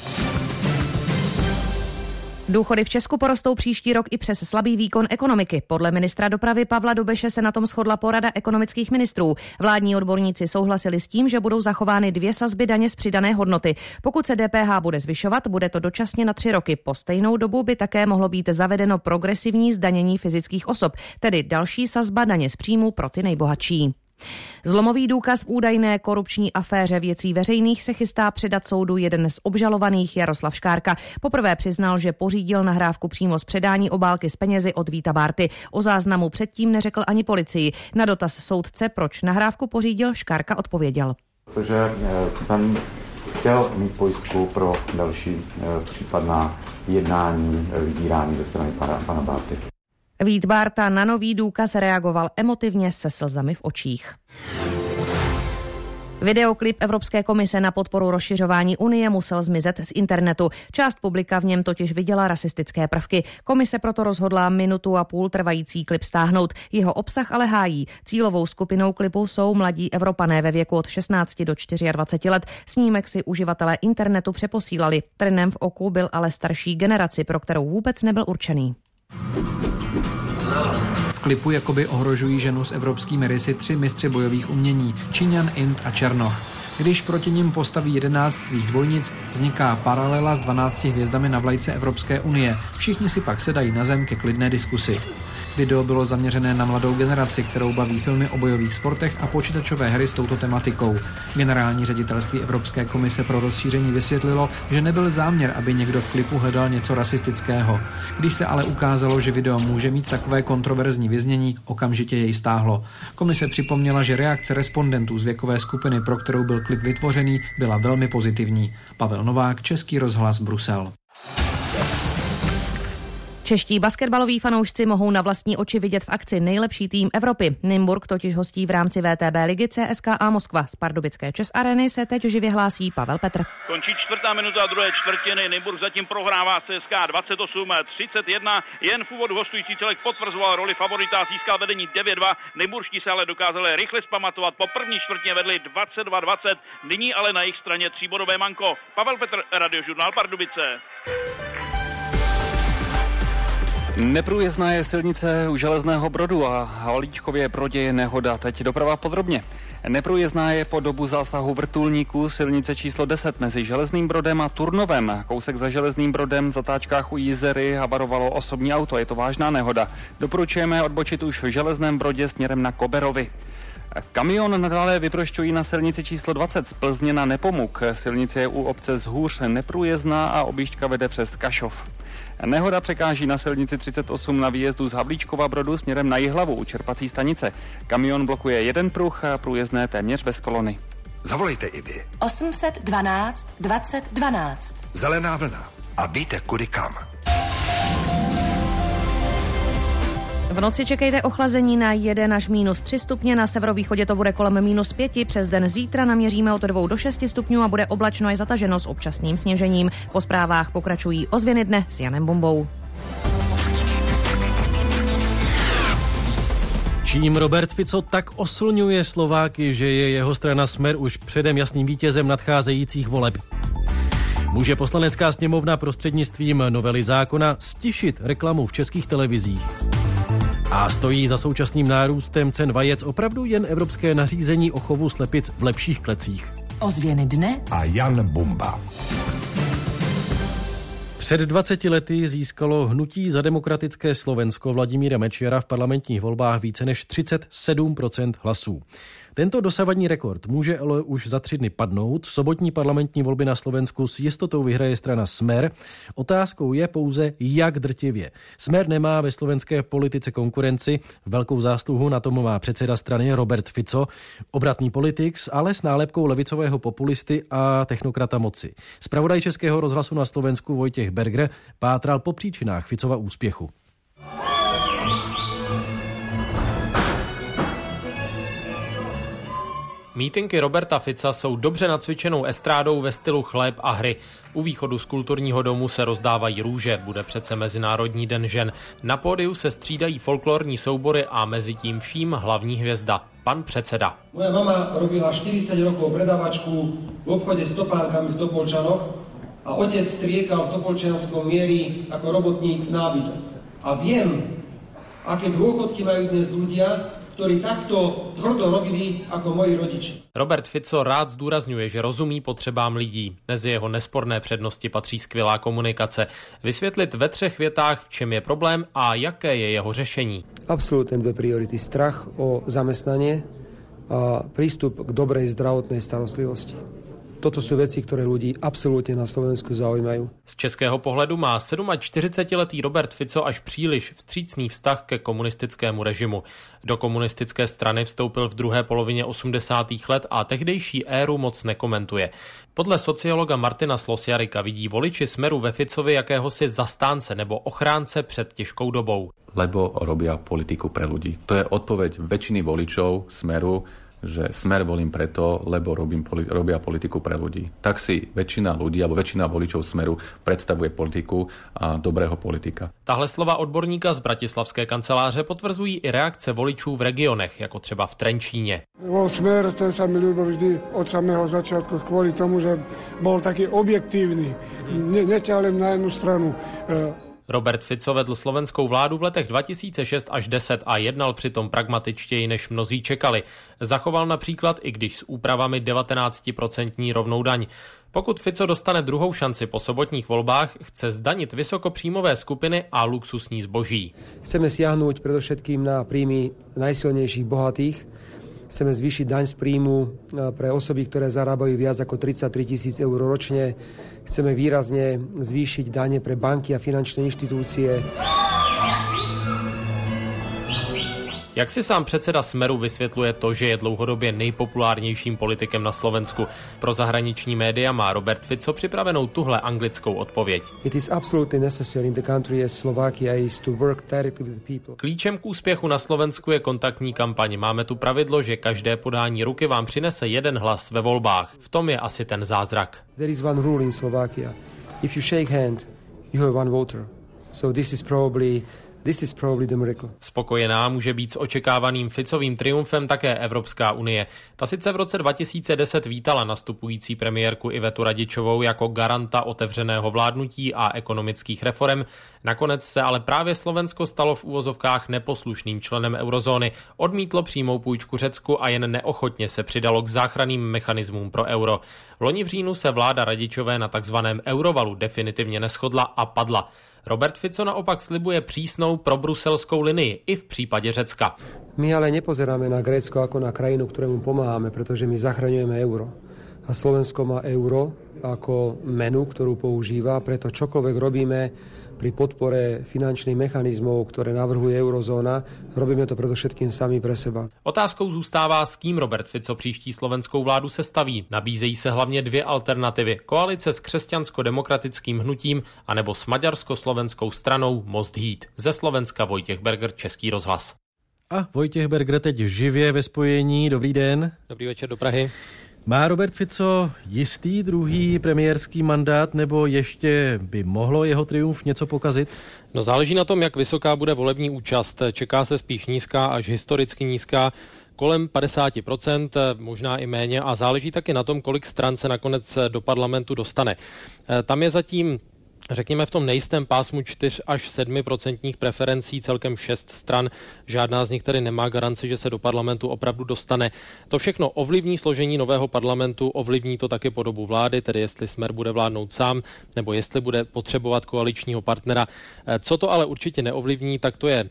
[SPEAKER 2] Důchody v Česku porostou příští rok i přes slabý výkon ekonomiky. Podle ministra dopravy Pavla Dobeše se na tom shodla porada ekonomických ministrů. Vládní odborníci souhlasili s tím, že budou zachovány 2 sazby daně z přidané hodnoty. Pokud se DPH bude zvyšovat, bude to dočasně na 3 roky. Po stejnou dobu by také mohlo být zavedeno progresivní zdanění fyzických osob, tedy další sazba daně z příjmu pro ty nejbohatší. Zlomový důkaz v údajné korupční aféře Věcí veřejných se chystá předat soudu jeden z obžalovaných, Jaroslav Škárka. Poprvé přiznal, že pořídil nahrávku přímo z předání obálky s penězi od Víta Bárty. O záznamu předtím neřekl ani policii. Na dotaz soudce, proč nahrávku pořídil, Škárka odpověděl.
[SPEAKER 3] Protože jsem chtěl mít pojistku pro další případná jednání, vydírání ze strany pana Bárty.
[SPEAKER 2] Vít Bárta na nový důkaz reagoval emotivně se slzami v očích. Videoklip Evropské komise na podporu rozšiřování Unie musel zmizet z internetu. Část publika v něm totiž viděla rasistické prvky. Komise proto rozhodla 1,5 minuty trvající klip stáhnout. Jeho obsah ale hájí. Cílovou skupinou klipu jsou mladí Evropané ve věku od 16 do 24 let. Snímek si uživatelé internetu přeposílali. Trnem v oku byl ale starší generaci, pro kterou vůbec nebyl určený.
[SPEAKER 1] V klipu jakoby ohrožují ženu s evropskými rysy 3 mistři bojových umění, Číňan, Ind a Černoch. Když proti nim postaví 11 svých dvojnic, vzniká paralela s 12 hvězdami na vlajce Evropské unie. Všichni si pak sedají na zem ke klidné diskusi. Video bylo zaměřené na mladou generaci, kterou baví filmy o bojových sportech a počítačové hry s touto tematikou. Generální ředitelství Evropské komise pro rozšíření vysvětlilo, že nebyl záměr, aby někdo v klipu hledal něco rasistického. Když se ale ukázalo, že video může mít takové kontroverzní vyznění, okamžitě jej stáhlo. Komise připomněla, že reakce respondentů z věkové skupiny, pro kterou byl klip vytvořený, byla velmi pozitivní. Pavel Novák, Český rozhlas, Brusel.
[SPEAKER 2] Čeští basketbaloví fanoušci mohou na vlastní oči vidět v akci nejlepší tým Evropy. Nymburk totiž hostí v rámci VTB ligy CSKA Moskva. Z pardubické ČEZ Areny se teď živě hlásí Pavel Petr.
[SPEAKER 19] Končí 4. minuta druhé čtvrtiny. Nymburk zatím prohrává CSKA 28-31. Jen v úvodu hostující celek potvrzoval roli favorita a získal vedení 9-2. Nymburští se ale dokázali rychle zpamatovat. Po první čtvrtině vedli 22-20. Nyní ale na jejich straně 3bodové manko. Pavel Petr, Radiožurnál Pardubice.
[SPEAKER 20] Neprůjezdná je silnice u Železného Brodu a Havlíčkově Brodě je nehoda. Teď doprava podrobně. Neprůjezdná je po dobu zásahu vrtulníků silnice číslo 10 mezi Železným Brodem a Turnovem. Kousek za Železným Brodem v zatáčkách u Jizery havarovalo osobní auto. Je to vážná nehoda. Doporučujeme odbočit už v Železném Brodě směrem na Koberovi. Kamion nadále vyprošťují na silnici číslo 20 z Plzně na Nepomuk. Silnice je u obce Zhůř neprůjezdná a objížďka vede přes Kašov. Nehoda překáží na silnici 38 na výjezdu z Havlíčkova Brodu směrem na Jihlavu u čerpací stanice. Kamion blokuje jeden pruh a průjezdné téměř bez kolony.
[SPEAKER 6] Zavolejte i vy.
[SPEAKER 13] 812 20 12.
[SPEAKER 6] Zelená vlna. A víte kudy kam.
[SPEAKER 2] V noci čekejte ochlazení na 1 až -3 stupně, na severovýchodě to bude kolem -5, přes den zítra naměříme od 2 do 6 stupňů a bude oblačno až zataženo s občasným sněžením. Po zprávách pokračují ozvěny dne s Janem Bombou.
[SPEAKER 21] Čím Robert Fico tak oslňuje Slováky, že je jeho strana Smer už předem jasným vítězem nadcházejících voleb. Může Poslanecká sněmovna prostřednictvím novely zákona stišit reklamu v českých televizích? A stojí za současným nárůstem cen vajec opravdu jen evropské nařízení o chovu slepic v lepších klecích?
[SPEAKER 13] Ozvěny dne
[SPEAKER 6] a Jan Bumba.
[SPEAKER 21] Před 20 lety získalo hnutí za demokratické Slovensko Vladimíra Mečiara v parlamentních volbách více než 37% hlasů. Tento dosavadní rekord může ale už za 3 dny padnout. Sobotní parlamentní volby na Slovensku s jistotou vyhraje strana Smer. Otázkou je pouze, jak drtivě. Smer nemá ve slovenské politice konkurenci. Velkou zásluhu na tom má předseda strany Robert Fico, obratný politik, ale s nálepkou levicového populisty a technokrata moci. Zpravodaj Českého rozhlasu na Slovensku Vojtěch Berger pátral po příčinách Ficova úspěchu.
[SPEAKER 12] Mítinky Roberta Fica jsou dobře nacvičenou estrádou ve stylu chléb a hry. U východu z kulturního domu se rozdávají růže, bude přece Mezinárodní den žen. Na pódiu se střídají folklorní soubory a mezi tím vším hlavní hvězda, pan předseda.
[SPEAKER 15] Moja mama robila 40 rokov predavačku v obchode s topánkami v Topolčanoch a otec striekal v Topolčianskom Mieri ako robotník nábytok. A viem, aké dôchodky majú dnes ľudia, ktorí takto tvrdo robili ako moji rodiči.
[SPEAKER 12] Robert Fico rád zdůrazňuje, že rozumí potřebám lidí. Mezi jeho nesporné přednosti patří skvělá komunikace. Vysvětlit ve 3 větách, v čem je problém a jaké je jeho řešení.
[SPEAKER 15] Absolútne 2 priority. Strach o zamestnanie a prístup k dobrej zdravotnej starostlivosti. Toto sú veci, ktoré ľudí absolútne na Slovensku zaujímajú.
[SPEAKER 12] Z českého pohledu má 47letý Robert Fico až příliš vstřícný vztah ke komunistickému režimu. Do komunistické strany vstoupil v druhé polovině 80. let a tehdejší éru moc nekomentuje. Podle sociologa Martina Slosjarika vidí voliči Smeru ve Ficovi jakéhosi zastánce nebo ochránce před těžkou dobou.
[SPEAKER 23] Lebo robia politiku pre ľudí. To je odpoveď väčšiny voličov Smeru, že Smer volím preto, lebo robia politiku pre ľudí. Tak si väčšina ľudí alebo väčšina voličov Smeru predstavuje politiku a dobrého politika.
[SPEAKER 12] Tahle slova odborníka z bratislavské kanceláře potvrzují i reakce voličů v regionech, jako třeba v Trenčíně.
[SPEAKER 24] Smer, ten sa mi ľúbil vždy od samého začiatku kvôli tomu, že bol taký objektívny. Neťahal na jednu stranu.
[SPEAKER 12] Robert Fico vedl slovenskou vládu v letech 2006 až 10 a jednal přitom pragmatičtěji, než mnozí čekali. Zachoval například, i když s úpravami 19% rovnou daň. Pokud Fico dostane druhou šanci po sobotních volbách, chce zdanit vysokopříjmové skupiny a luxusní zboží.
[SPEAKER 15] Chceme siahnuť predovšetkým na príjmy najsilnejších bohatých. Chceme zvýšiť daň z príjmu pre osoby, ktoré zarábajú viac ako 33 000 eur ročne. Chceme výrazne zvýšiť dane pre banky a finančné inštitúcie.
[SPEAKER 12] Jak si sám předseda Smeru vysvětluje to, že je dlouhodobě nejpopulárnějším politikem na Slovensku? Pro zahraniční média má Robert Fico připravenou tuhle anglickou odpověď.
[SPEAKER 15] It is absolutely necessary in the country as Slovakia is to work directly with the people.
[SPEAKER 12] Klíčem k úspěchu na Slovensku je kontaktní kampaň. Máme tu pravidlo, že každé podání ruky vám přinese 1 hlas ve volbách. V tom je asi ten zázrak.
[SPEAKER 15] There is one rule in Slovakia. If you shake hand, you have one voter. So this is probably the miracle.
[SPEAKER 12] Spokojená může být s očekávaným Ficovým triumfem také Evropská unie. Ta sice v roce 2010 vítala nastupující premiérku Ivetu Radičovou jako garanta otevřeného vládnutí a ekonomických reforem. Nakonec se ale právě Slovensko stalo v úvozovkách neposlušným členem eurozóny, odmítlo přímou půjčku Řecku a jen neochotně se přidalo k záchranným mechanismům pro euro. Loni v říjnu se vláda Radičové na takzvaném eurovalu definitivně neshodla a padla. Robert Fico naopak slibuje přísnou probruselskou linii i v případě Řecka.
[SPEAKER 15] My ale nepozeráme na Grécko ako na krajinu, ktorému pomáhame, pretože my zachraňujeme euro. A Slovensko má euro ako menu, ktorú používa, preto čokoľvek robíme pri podpore finančných mechanizmov, ktoré navrhuje eurozóna, robíme to predovšetkým sami pre seba.
[SPEAKER 12] Otázkou zůstává, s kým Robert Fico příští slovenskou vládu sestaví. Nabízejí se hlavně 2 alternativy. Koalice s křesťansko-demokratickým hnutím anebo s maďarsko-slovenskou stranou Most Híd. Ze Slovenska Vojtěch Berger, Český rozhlas.
[SPEAKER 21] A Vojtěch Berger teď živě ve spojení. Dobrý den.
[SPEAKER 12] Dobrý večer do Prahy.
[SPEAKER 21] Má Robert Fico jistý druhý premiérský mandát, nebo ještě by mohlo jeho triumf něco pokazit?
[SPEAKER 12] No záleží na tom, jak vysoká bude volební účast. Čeká se spíš nízká až historicky nízká, kolem 50%, možná i méně, a záleží taky na tom, kolik stran se nakonec do parlamentu dostane. Tam je zatím, řekněme, v tom nejistém pásmu 4 až 7% preferencí, celkem 6 stran. Žádná z nich tedy nemá garanci, že se do parlamentu opravdu dostane. To všechno ovlivní složení nového parlamentu, ovlivní to taky podobu vlády, tedy jestli Smer bude vládnout sám, nebo jestli bude potřebovat koaličního partnera. Co to ale určitě neovlivní, tak to je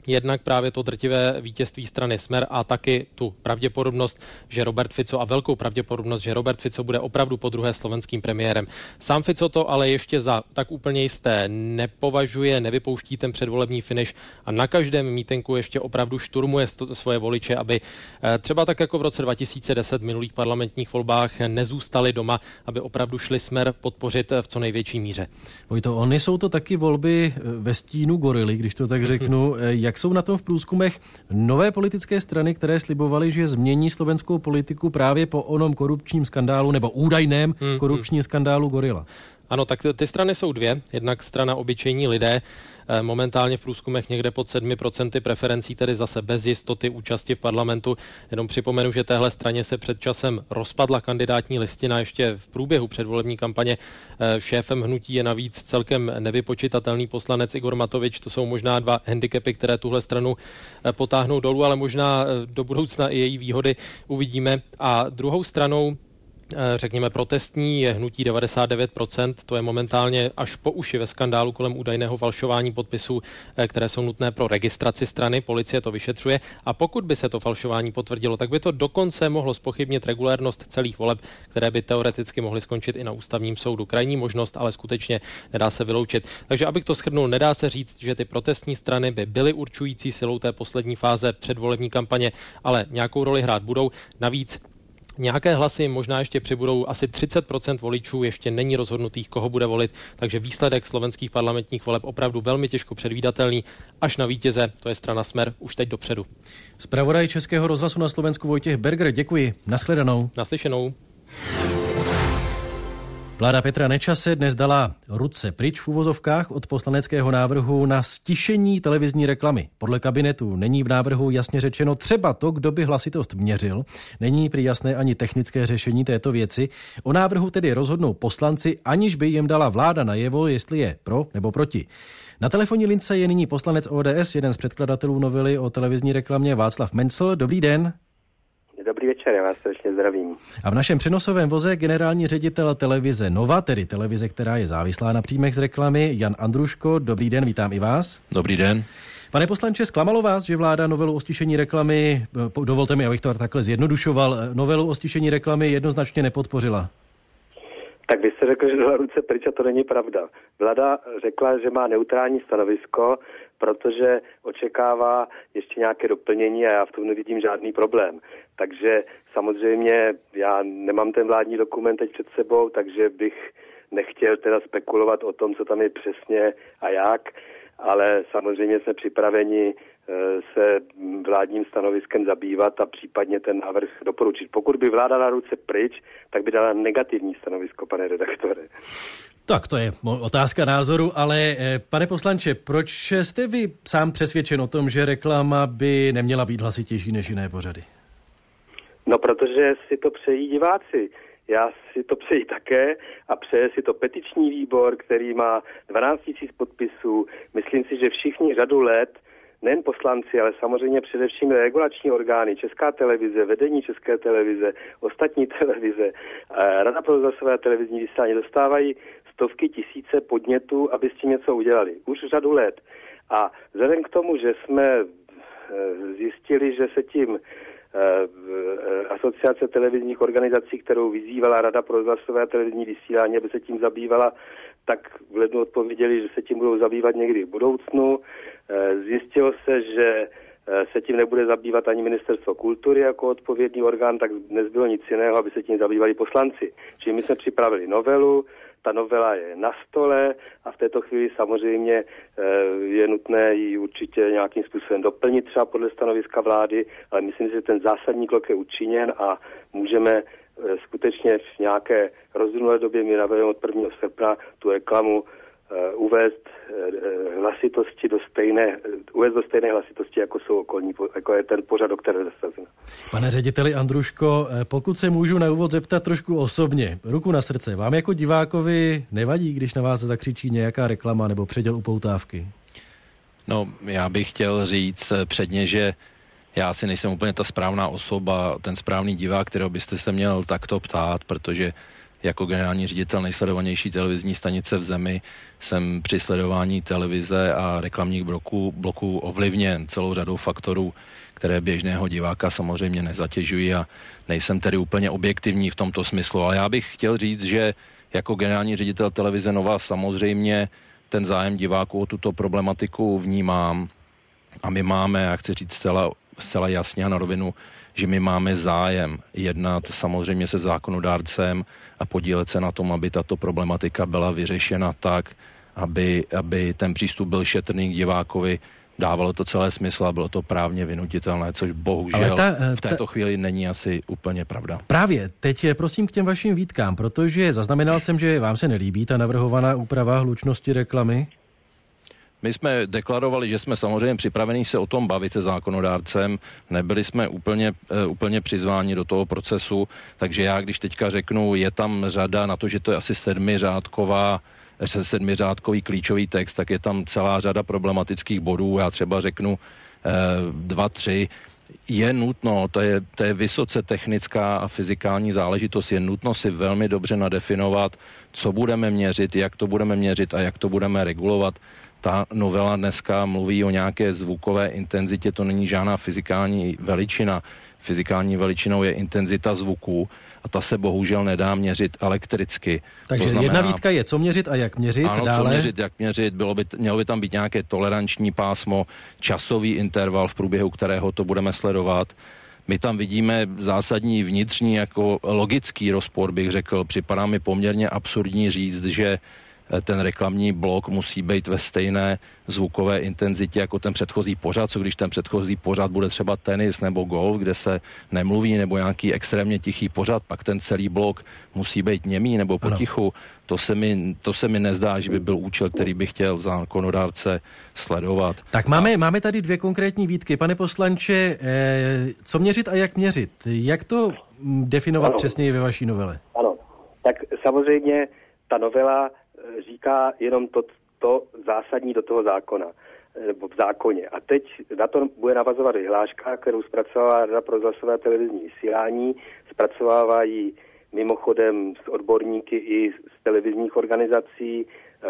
[SPEAKER 12] Jednak právě to drtivé vítězství strany Smer a taky tu pravděpodobnost, že Robert Fico a velkou pravděpodobnost, že Robert Fico bude opravdu podruhé slovenským premiérem. Sám Fico to ale ještě za tak úplně jisté nepovažuje, nevypouští ten předvolební finiš a na každém mítinku ještě opravdu šturmuje svoje voliče, aby třeba tak jako v roce 2010 v minulých parlamentních volbách nezůstali doma, aby opravdu šli Smer podpořit v co největší míře.
[SPEAKER 21] Vojto, ony jsou to taky volby ve stínu gorily, když to tak řeknu. Jak jsou na tom v průzkumech nové politické strany, které slibovaly, že změní slovenskou politiku právě po onom korupčním skandálu nebo údajném korupčním skandálu Gorila?
[SPEAKER 12] Ano, tak ty strany jsou dvě. Jednak strana Obyčejní lidé, momentálně v průzkumech někde pod 7% preferencí, tedy zase bez jistoty účasti v parlamentu. Jenom připomenu, že téhle straně se před časem rozpadla kandidátní listina ještě v průběhu předvolební kampaně. Šéfem hnutí je navíc celkem nevypočitatelný poslanec Igor Matovič. To jsou možná dva handicapy, které tuhle stranu potáhnou dolů, ale možná do budoucna i její výhody uvidíme. A druhou stranou, řekněme protestní, je hnutí 99%, to je momentálně až po uši ve skandálu kolem údajného falšování podpisů, které jsou nutné pro registraci strany, policie to vyšetřuje a pokud by se to falšování potvrdilo, tak by to dokonce mohlo zpochybnit regulérnost celých voleb, které by teoreticky mohly skončit i na ústavním soudu. Krajní možnost, ale skutečně nedá se vyloučit. Takže abych to shrnul, nedá se říct, že ty protestní strany by byly určující silou té poslední fáze předvolební kampaně, ale nějakou roli hrát budou. Navíc nějaké hlasy možná ještě přibudou, asi 30% voličů ještě není rozhodnutých, koho bude volit, takže výsledek slovenských parlamentních voleb opravdu velmi těžko předvídatelný, až na vítěze, to je strana Smer, už teď dopředu.
[SPEAKER 21] Zpravodaj Českého rozhlasu na Slovensku Vojtěch Berger, děkuji. Nashledanou.
[SPEAKER 12] Naslyšenou.
[SPEAKER 21] Vláda Petra Nečase dnes dala ruce pryč v uvozovkách od poslaneckého návrhu na stišení televizní reklamy. Podle kabinetu není v návrhu jasně řečeno třeba to, kdo by hlasitost měřil. Není prý jasné ani technické řešení této věci. O návrhu tedy rozhodnou poslanci, aniž by jim dala vláda najevo, jestli je pro nebo proti. Na telefonní lince je nyní poslanec ODS, jeden z předkladatelů novely o televizní reklamě Václav Mencl. Dobrý den.
[SPEAKER 14] Dobrý večer, já vás srdečně zdravím.
[SPEAKER 21] A v našem přenosovém voze generální ředitel televize Nova, tedy televize, která je závislá na příjmech z reklamy, Jan Andruško. Dobrý den, vítám i vás.
[SPEAKER 16] Dobrý den.
[SPEAKER 21] Pane poslanče, zklamalo vás, že vláda novelu o stišení reklamy, dovolte mi, abych to takhle zjednodušoval, novelu o stišení reklamy jednoznačně nepodpořila?
[SPEAKER 14] Tak vy jste řekl, že dala ruce pryč a to není pravda. Vláda řekla, že má neutrální stanovisko, protože očekává ještě nějaké doplnění a já v tom nevidím žádný problém. Takže samozřejmě já nemám ten vládní dokument teď před sebou, takže bych nechtěl teda spekulovat o tom, co tam je přesně a jak, ale samozřejmě jsme připraveni se vládním stanoviskem zabývat a případně ten návrh doporučit. Pokud by vláda dala ruce pryč, tak by dala negativní stanovisko, pane redaktore.
[SPEAKER 21] Tak to je otázka názoru, ale pane poslanče, proč jste vy sám přesvědčen o tom, že reklama by neměla být hlasitější než jiné pořady?
[SPEAKER 14] No, protože si to přejí diváci. Já si to přeji také a přeje si to petiční výbor, který má 12 000 podpisů. Myslím si, že všichni řadu let, nejen poslanci, ale samozřejmě především regulační orgány, Česká televize, vedení České televize, ostatní televize, Rada pro rozhlasové televizní vysílání dostávají stovky tisíce podnětů, aby s tím něco udělali. Už řadu let. A vzhledem k tomu, že jsme zjistili, že se tím asociace televizních organizací, kterou vyzývala Rada pro rozhlasové televizní vysílání, aby se tím zabývala, tak v lednu odpověděli, že se tím budou zabývat někdy v budoucnu. Zjistilo se, že se tím nebude zabývat ani Ministerstvo kultury jako odpovědný orgán, tak nezbylo nic jiného, aby se tím zabývali poslanci. Čili my jsme připravili novelu, ta novela je na stole a v této chvíli samozřejmě je nutné ji určitě nějakým způsobem doplnit, třeba podle stanoviska vlády, ale myslím si, že ten zásadní krok je učiněn a můžeme skutečně v nějaké rozumné době, my navrhujeme od 1. srpna tu reklamu uvést hlasitosti do stejné hlasitosti, jako jsou okolní, jako je ten pořad, o které zasazeno.
[SPEAKER 21] Pane řediteli Andruško, pokud se můžu na úvod zeptat trošku osobně, ruku na srdce, vám jako divákovi nevadí, když na vás zakřičí nějaká reklama nebo předěl upoutávky?
[SPEAKER 16] No, já bych chtěl říct předně, že já si nejsem úplně ta správná osoba, ten správný divák, kterého byste se měl takto ptát, protože jako generální ředitel nejsledovanější televizní stanice v zemi jsem při sledování televize a reklamních bloků ovlivněn celou řadou faktorů, které běžného diváka samozřejmě nezatěžují a nejsem tedy úplně objektivní v tomto smyslu. Ale já bych chtěl říct, že jako generální ředitel televize Nova samozřejmě ten zájem diváků o tuto problematiku vnímám a my máme, já chci říct zcela jasně a na rovinu, že my máme zájem jednat samozřejmě se zákonodárcem a podílet se na tom, aby tato problematika byla vyřešena tak, aby ten přístup byl šetrný k divákovi, dávalo to celé smysl a bylo to právně vynutitelné, což bohužel v této chvíli není asi úplně pravda.
[SPEAKER 21] Právě, teď prosím k těm vašim výtkám, protože zaznamenal jsem, že vám se nelíbí ta navrhovaná úprava hlučnosti reklamy.
[SPEAKER 16] My jsme deklarovali, že jsme samozřejmě připraveni se o tom bavit se zákonodárcem, nebyli jsme úplně přizváni do toho procesu, takže já, když teďka řeknu, je tam řada na to, že to je asi sedmiřádkový klíčový text, tak je tam celá řada problematických bodů, já třeba řeknu 2, 3, je nutno, to je vysoce technická a fyzikální záležitost, je nutno si velmi dobře nadefinovat, co budeme měřit, jak to budeme měřit a jak to budeme regulovat. Ta novela dneska mluví o nějaké zvukové intenzitě, to není žádná fyzikální veličina. Fyzikální veličinou je intenzita zvuků a ta se bohužel nedá měřit elektricky.
[SPEAKER 21] Takže jedna výtka je, co měřit a jak měřit.
[SPEAKER 16] Ano,
[SPEAKER 21] dále.
[SPEAKER 16] Co měřit, jak měřit, mělo by tam být nějaké toleranční pásmo, časový interval, v průběhu kterého to budeme sledovat. My tam vidíme zásadní vnitřní jako logický rozpor, bych řekl. Připadá mi poměrně absurdní říct, že ten reklamní blok musí být ve stejné zvukové intenzitě jako ten předchozí pořad, co když ten předchozí pořad bude třeba tenis nebo golf, kde se nemluví, nebo nějaký extrémně tichý pořad, pak ten celý blok musí být němý nebo potichu. To se mi nezdá, že by byl účel, který by chtěl zákonodárce sledovat.
[SPEAKER 21] Tak máme tady 2 konkrétní výtky. Pane poslanče, co měřit a jak měřit? Jak to definovat přesněji ve vaší novele?
[SPEAKER 14] Ano, tak samozřejmě ta novela říká jenom to zásadní do toho zákona, nebo v zákoně. A teď na to bude navazovat vyhláška, kterou zpracovává Rada pro rozhlasové televizní vysílání, zpracovávají mimochodem s odborníky i z televizních organizací,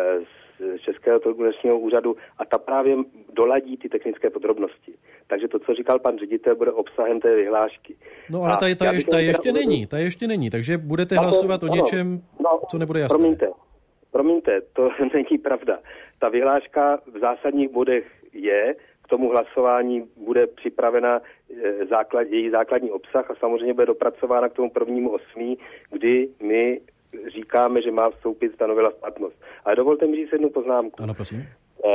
[SPEAKER 14] z Českého telekomunikačního úřadu a ta právě doladí ty technické podrobnosti. Takže to, co říkal pan ředitel, bude obsahem té vyhlášky.
[SPEAKER 21] No ale ta ještě není, takže budete hlasovat o něčem, co nebude jasné.
[SPEAKER 14] Promiňte, to není pravda. Ta vyhláška v zásadních bodech je, k tomu hlasování bude připravena její základní obsah a samozřejmě bude dopracována k tomu 1.8., kdy my říkáme, že má vstoupit ta novela v platnost. Ale dovolte mi říct jednu poznámku.
[SPEAKER 21] Ano, prosím.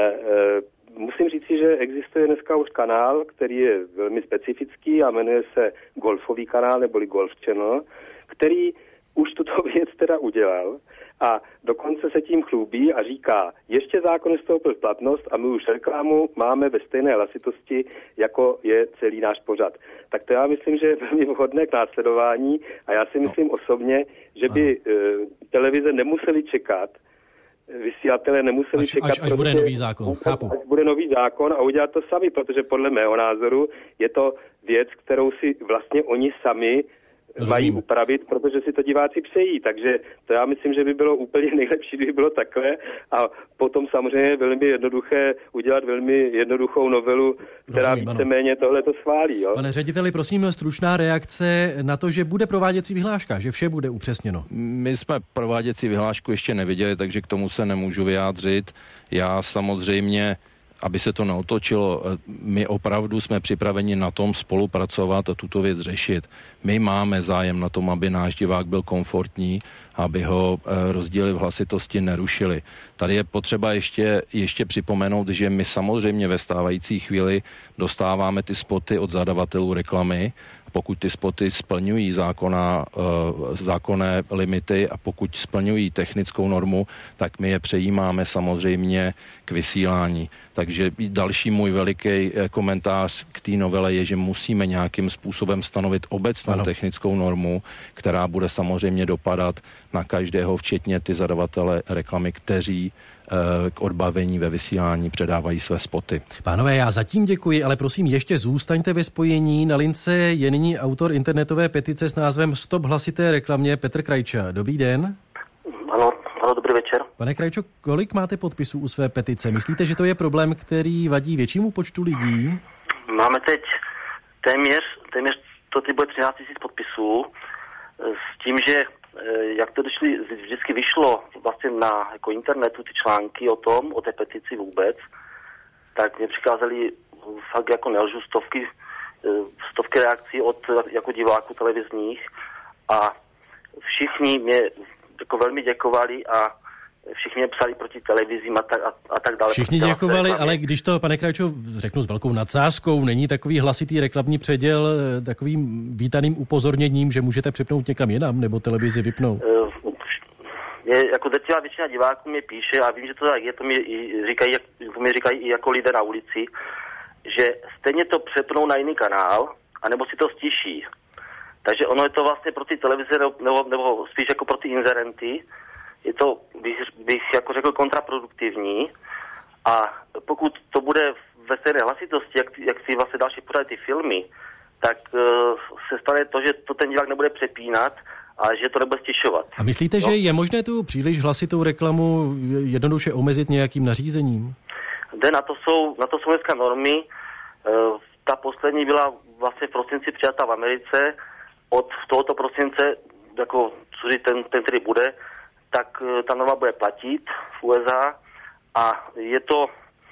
[SPEAKER 14] Musím říct, že existuje dneska už kanál, který je velmi specifický a jmenuje se Golfový kanál neboli Golf Channel, který už tuto věc teda udělal a dokonce se tím chlubí a říká, ještě zákon vstoupil v platnost a my už reklamu máme ve stejné hlasitosti, jako je celý náš pořad. Tak to já myslím, že je velmi vhodné k následování a já si myslím osobně, že by televize nemuseli čekat, vysílatelé nemuseli čekat,
[SPEAKER 21] až bude nový zákon, chápu.
[SPEAKER 14] Až bude nový zákon a udělat to sami, protože podle mého názoru je to věc, kterou si vlastně oni sami mají upravit, protože si to diváci přejí. Takže to já myslím, že by bylo úplně nejlepší, kdyby bylo takhle a potom samozřejmě velmi jednoduché udělat velmi jednoduchou novelu, která víceméně tohle to schválí. Jo?
[SPEAKER 21] Pane řediteli, prosím, stručná reakce na to, že bude prováděcí vyhláška, že vše bude upřesněno.
[SPEAKER 16] My jsme prováděcí vyhlášku ještě neviděli, takže k tomu se nemůžu vyjádřit. Já samozřejmě, aby se to neotočilo, my opravdu jsme připraveni na tom spolupracovat a tuto věc řešit. My máme zájem na tom, aby náš divák byl komfortní, aby ho rozdíly v hlasitosti nerušily. Tady je potřeba ještě připomenout, že my samozřejmě ve stávající chvíli dostáváme ty spoty od zadavatelů reklamy. Pokud ty spoty splňují zákonné limity a pokud splňují technickou normu, tak my je přejímáme samozřejmě k vysílání. Takže další můj veliký komentář k té novele je, že musíme nějakým způsobem stanovit obecnou technickou normu, která bude samozřejmě dopadat na každého, včetně ty zadavatele reklamy, kteří k odbavení ve vysílání předávají své spoty.
[SPEAKER 21] Pánové, já zatím děkuji, ale prosím, ještě zůstaňte ve spojení. Na lince je nyní autor internetové petice s názvem Stop hlasité reklamě Petr Krajča. Dobrý den.
[SPEAKER 8] Ano, dobrý večer.
[SPEAKER 21] Pane Krajčo, kolik máte podpisů u své petice? Myslíte, že to je problém, který vadí většímu počtu lidí?
[SPEAKER 8] Máme teď téměř to bude 13 000 podpisů s tím, že jak to vždycky vyšlo vlastně na jako internetu ty články o té petici vůbec, tak mě přikázali fakt jako nelžu stovky reakcí od jako diváků televizních a všichni mě jako velmi děkovali a všichni mě psali proti televizím a tak dále.
[SPEAKER 21] Všichni děkovali, ale když to, pane Krajčo, řeknu s velkou nadsázkou, není takový hlasitý reklamní předěl takovým vítaným upozorněním, že můžete připnout někam jinam nebo televizi vypnout?
[SPEAKER 8] Jako drtivá většina diváků mi píše a vím, že to tak je, to mi říkají i jako lidé na ulici, že stejně to přepnou na jiný kanál, anebo si to stiší. Takže ono je to vlastně pro ty televize nebo spíš jako pro ty inzerenty, je to, bych jako řekl, kontraproduktivní a pokud to bude ve stejné hlasitosti, jak si vlastně další pořád ty filmy, tak se stane to, že to ten divák nebude přepínat a že to nebude stišovat. A
[SPEAKER 21] myslíte, že je možné tu příliš hlasitou reklamu jednoduše omezit nějakým nařízením?
[SPEAKER 8] Na to jsou dneska normy. Ta poslední byla vlastně v prosinci přijata v Americe. Od tohoto prosince, jako ten který bude, tak ta norma bude platit v USA a je to...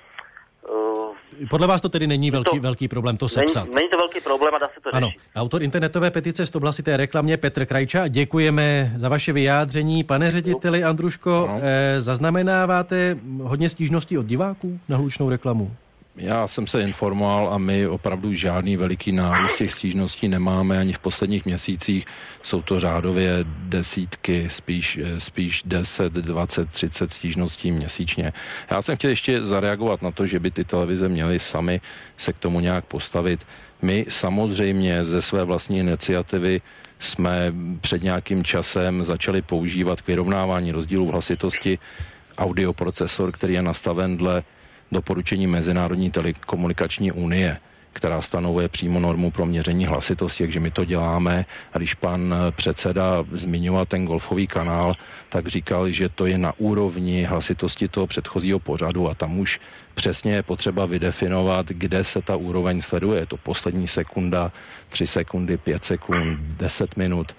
[SPEAKER 21] Podle vás to tedy není velký problém to sepsat?
[SPEAKER 8] Není to velký problém a dá se to řešit.
[SPEAKER 21] Ano, autor internetové petice Stop hlasité reklamě Petr Krajča. Děkujeme za vaše vyjádření. Pane řediteli Andruško, zaznamenáváte hodně stížností od diváků na hlučnou reklamu?
[SPEAKER 16] Já jsem se informoval a my opravdu žádný veliký nárůst těch stížností nemáme ani v posledních měsících. Jsou to řádově desítky, spíš 10, 20, 30 stížností měsíčně. Já jsem chtěl ještě zareagovat na to, že by ty televize měly sami se k tomu nějak postavit. My samozřejmě ze své vlastní iniciativy jsme před nějakým časem začali používat k vyrovnávání rozdílů v hlasitosti audioprocesor, který je nastaven dle doporučení Mezinárodní telekomunikační unie, která stanovuje přímo normu pro měření hlasitosti, takže my to děláme. A když pan předseda zmiňoval ten golfový kanál, tak říkal, že to je na úrovni hlasitosti toho předchozího pořadu a tam už přesně je potřeba vydefinovat, kde se ta úroveň sleduje. Je to poslední sekunda, 3 sekundy, 5 sekund, 10 minut.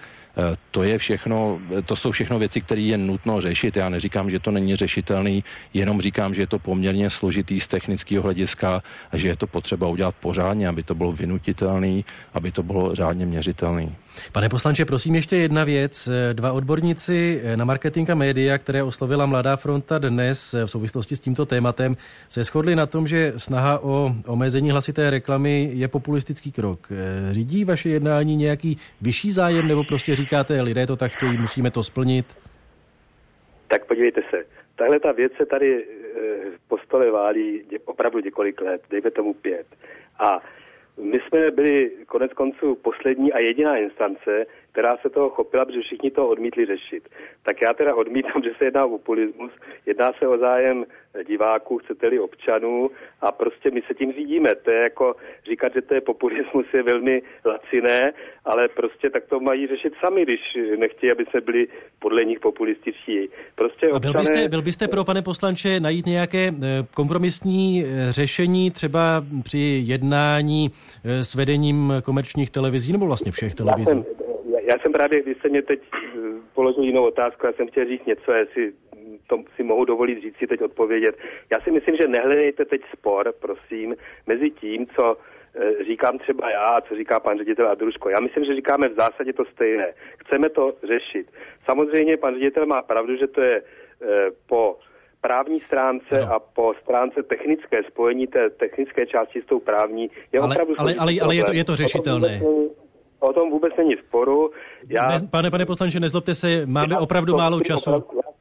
[SPEAKER 16] To jsou všechno věci, které je nutno řešit. Já neříkám, že to není řešitelný, jenom říkám, že je to poměrně složitý z technického hlediska a že je to potřeba udělat pořádně, aby to bylo vynutitelný, aby to bylo řádně měřitelný.
[SPEAKER 21] Pane poslanče, prosím ještě jedna věc. 2 odborníci na marketing a média, které oslovila Mladá fronta dnes v souvislosti s tímto tématem, se shodli na tom, že snaha o omezení hlasité reklamy je populistický krok. Řídí vaše jednání nějaký vyšší zájem, nebo prostě říkáte, lidé to tak chtějí, musíme to splnit?
[SPEAKER 14] Tak podívejte se, tahle ta věc se tady po stole válí opravdu několik let, dejme tomu 5. A my jsme byli konec konců poslední a jediná instance, která se toho chopila, protože všichni to odmítli řešit. Tak já teda odmítám, že se jedná o populismus, jedná se o zájem diváků, chcete-li občanů a prostě my se tím řídíme. To je jako říkat, že to je populismus, je velmi laciné, ale prostě tak to mají řešit sami, když nechtějí, aby se byli podle nich populističtí. Prostě občané...
[SPEAKER 21] A byl byste pro, pane poslanče, najít nějaké kompromisní řešení třeba při jednání s vedením komerčních televizí nebo vlastně všech televizí?
[SPEAKER 14] Já jsem právě, když se mě teď položil jinou otázku, já jsem chtěl říct něco, jestli to si mohu dovolit říct si teď odpovědět. Já si myslím, že nehledejte teď spor, prosím, mezi tím, co říkám třeba já a co říká pan ředitel Andruško. Já myslím, že říkáme v zásadě to stejné. Chceme to řešit. Samozřejmě pan ředitel má pravdu, že to je po právní stránce a po stránce technické, spojení té technické části s tou právní je opravdu...
[SPEAKER 21] Ale je to řešitelné.
[SPEAKER 14] O tom vůbec není sporu.
[SPEAKER 21] Pane poslanče, nezlobte se, máme opravdu málo času.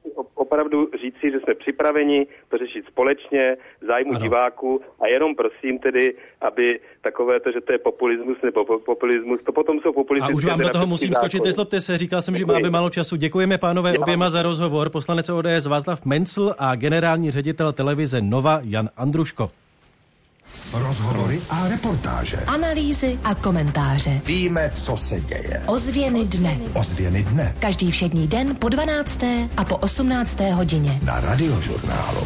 [SPEAKER 14] opravdu říci, že jsme připraveni to řešit společně v zájmu diváků a jenom prosím tedy, aby takové to, že to je populismus nebo populismus, to potom jsou populistické.
[SPEAKER 21] A už vám do toho musím skočit, nezlobte se, říkal jsem, že máme málo času. Děkujeme pánové oběma za rozhovor. Poslanec ODS Václav Mencl a generální ředitel televize Nova Jan Andruško.
[SPEAKER 6] Rozhovory a reportáže.
[SPEAKER 13] Analýzy a komentáře.
[SPEAKER 6] Víme, co se děje.
[SPEAKER 13] Ozvěny dne.
[SPEAKER 6] Ozvěny dne.
[SPEAKER 13] Každý všední den po 12. a po 18. hodině.
[SPEAKER 6] Na Radiožurnálu.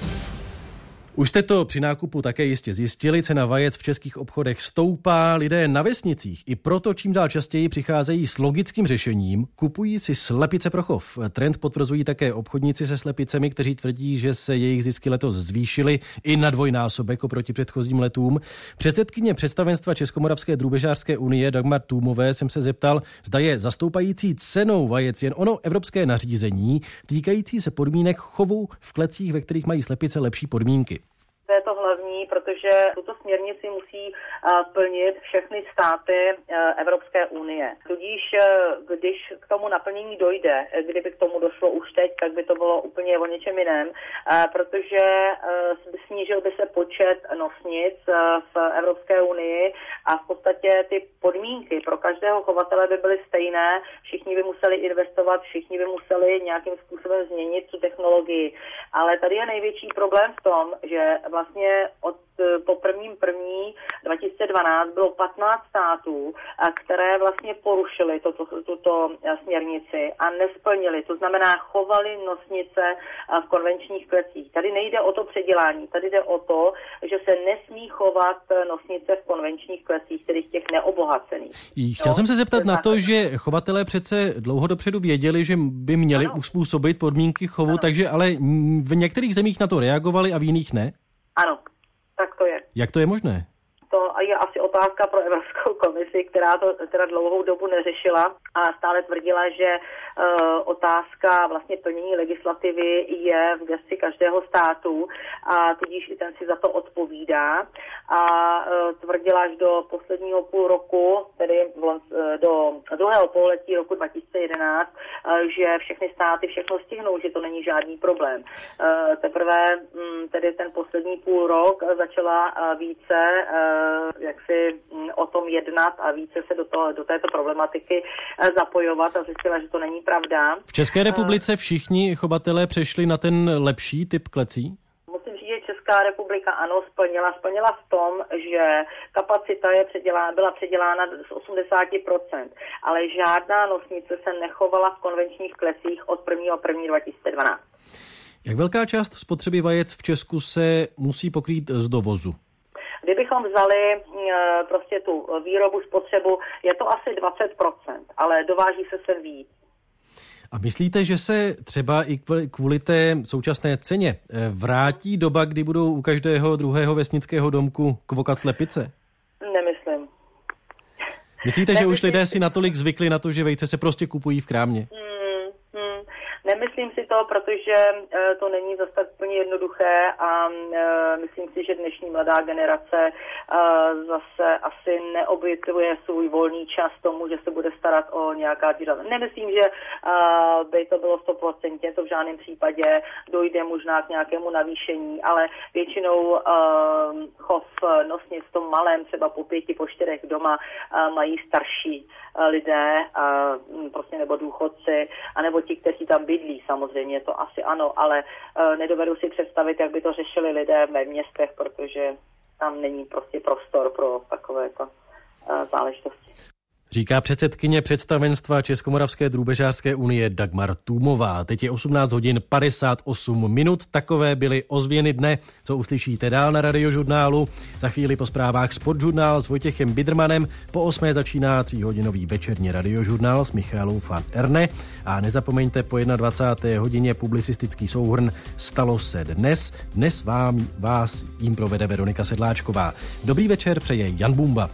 [SPEAKER 21] Už jste to při nákupu také jistě zjistili, cena vajec v českých obchodech stoupá, lidé na vesnicích i proto čím dál častěji přicházejí s logickým řešením, kupují si slepice pro chov. Trend potvrzují také obchodníci se slepicemi, kteří tvrdí, že se jejich zisky letos zvýšily i na dvojnásobek oproti předchozím letům. Předsedkyně představenstva Českomoravské drůbežářské unie Dagmar Tůmové jsem se zeptal, zda je zastoupající cenou vajec jen ono evropské nařízení týkající se podmínek chovu v klecích, ve kterých mají slepice lepší podmínky.
[SPEAKER 9] To je to hlavní, protože tuto směrnici musí plnit všechny státy Evropské unie. Tudíž, když k tomu naplnění dojde, kdyby k tomu došlo už teď, tak by to bylo úplně o něčem jiném, protože snížil by se počet nosnic v Evropské unii a v podstatě ty podmínky pro každého chovatele by byly stejné, všichni by museli investovat, všichni by museli nějakým způsobem změnit tu technologii. Ale tady je největší problém v tom, že vlastně po 1.1.2012 bylo 15 států, které vlastně porušily tuto směrnici a nesplnili. To znamená, chovali nosnice v konvenčních klecích. Tady nejde o to předělání, tady jde o to, že se nesmí chovat nosnice v konvenčních klecích, tedy těch neobohacených.
[SPEAKER 21] Chtěl jsem se zeptat na to, že chovatelé přece dlouho dopředu věděli, že by měli uspůsobit podmínky chovu, takže ale v některých zemích na to reagovali a v jiných ne?
[SPEAKER 9] Ano, tak to je.
[SPEAKER 21] Jak to je možné?
[SPEAKER 9] To je asi otázka pro Evropskou komisi, která to teda dlouhou dobu neřešila a stále tvrdila, že otázka vlastně plnění legislativy je v gesci každého státu a tudíž i ten si za to odpovídá a tvrdila až do posledního půl roku, tedy do druhého pololetí roku 2011, že všechny státy všechno stihnou, že to není žádný problém. Teprve tedy ten poslední půl rok začala více jak si o tom jednat a více se do této problematiky zapojovat a zjistila, že to není pravda.
[SPEAKER 21] V České republice všichni chovatelé přešli na ten lepší typ klecí?
[SPEAKER 9] Musím říct, že Česká republika ano, splnila v tom, že kapacita byla předělána z 80%, ale žádná nosnice se nechovala v konvenčních klecích od 1.1.2012.
[SPEAKER 21] Jak velká část spotřeby vajec v Česku se musí pokrýt z dovozu?
[SPEAKER 9] Kdybychom vzali prostě tu výrobu, spotřebu, je to asi 20%, ale dováží se sem víc.
[SPEAKER 21] A myslíte, že se třeba i kvůli té současné ceně vrátí doba, kdy budou u každého druhého vesnického domku kvokat slepice?
[SPEAKER 9] Nemyslím.
[SPEAKER 21] Myslíte, že už lidé si natolik zvykli na to, že vejce se prostě kupují v krámě?
[SPEAKER 9] Nemyslím si to, protože to není zase tak úplně jednoduché a myslím si, že dnešní mladá generace zase asi neobětuje svůj volný čas tomu, že se bude starat o nějaká zvířata. Nemyslím, že by to bylo 100%, to v žádném případě dojde možná k nějakému navýšení, ale většinou chov nosnic v tom malém, třeba po 5, po 4 doma mají starší lidé, prostě nebo důchodci, anebo ti, kteří tam bydlí, samozřejmě to asi ano, ale nedovedu si představit, jak by to řešili lidé ve městech, protože tam není prostě prostor pro takovéto záležitosti.
[SPEAKER 21] Říká předsedkyně představenstva Českomoravské drůbežářské unie Dagmar Tůmová. Teď je 18:58. Takové byly ozvěny dne, co uslyšíte dál na Radiožurnálu. Za chvíli po zprávách Sportžurnál s Vojtěchem Bidermanem. Po 8 začíná 3hodinový večerní Radiožurnál s Michalou van Erne. A nezapomeňte po 21. hodině publicistický souhrn Stalo se dnes. Dnes vás jim provede Veronika Sedláčková. Dobrý večer přeje Jan Bumba.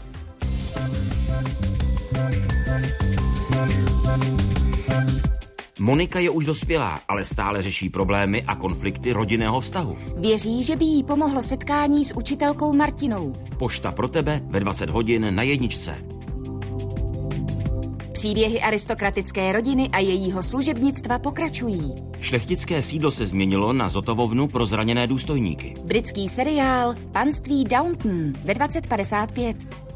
[SPEAKER 17] Monika je už dospělá, ale stále řeší problémy a konflikty rodinného vztahu.
[SPEAKER 18] Věří, že by jí pomohlo setkání s učitelkou Martinou.
[SPEAKER 17] Pošta pro tebe ve 20 hodin na 1.
[SPEAKER 4] Příběhy aristokratické rodiny a jejího služebnictva pokračují.
[SPEAKER 17] Šlechtické sídlo se změnilo na zotovovnu pro zraněné důstojníky.
[SPEAKER 4] Britský seriál Panství Downton ve 2055.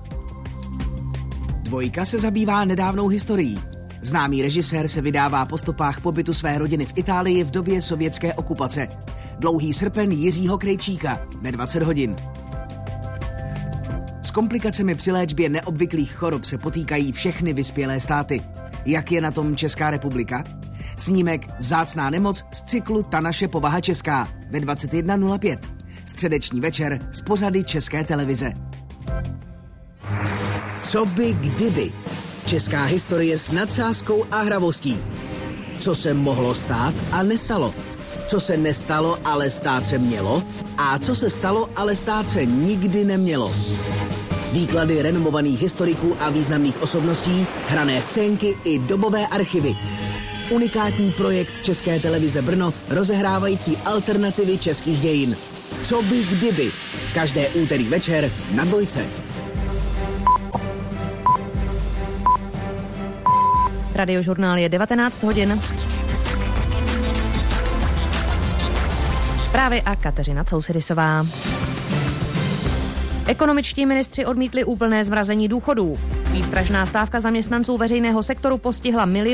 [SPEAKER 7] Dvojka se zabývá nedávnou historií. Známý režisér se vydává po stopách pobytu své rodiny v Itálii v době sovětské okupace. Dlouhý srpen Jiřího Krejčíka ve 20 hodin. S komplikacemi při léčbě neobvyklých chorob se potýkají všechny vyspělé státy. Jak je na tom Česká republika? Snímek Vzácná nemoc z cyklu Ta naše povaha česká ve 21:05. Středeční večer z pořady České televize. Co by kdyby? Česká historie s nadsázkou a hravostí. Co se mohlo stát a nestalo? Co se nestalo, ale stát se mělo? A co se stalo, ale stát se nikdy nemělo? Výklady renomovaných historiků a významných osobností, hrané scénky i dobové archivy. Unikátní projekt České televize Brno, rozehrávající alternativy českých dějin. Co by kdyby? Každé úterý večer na Dvojce.
[SPEAKER 2] Radiožurnál je 19 hodin. Zprávy a Kateřina Cousidisová. Ekonomičtí ministři odmítli úplné zmrazení důchodů. Výstražná stávka zaměstnanců veřejného sektoru postihla miliony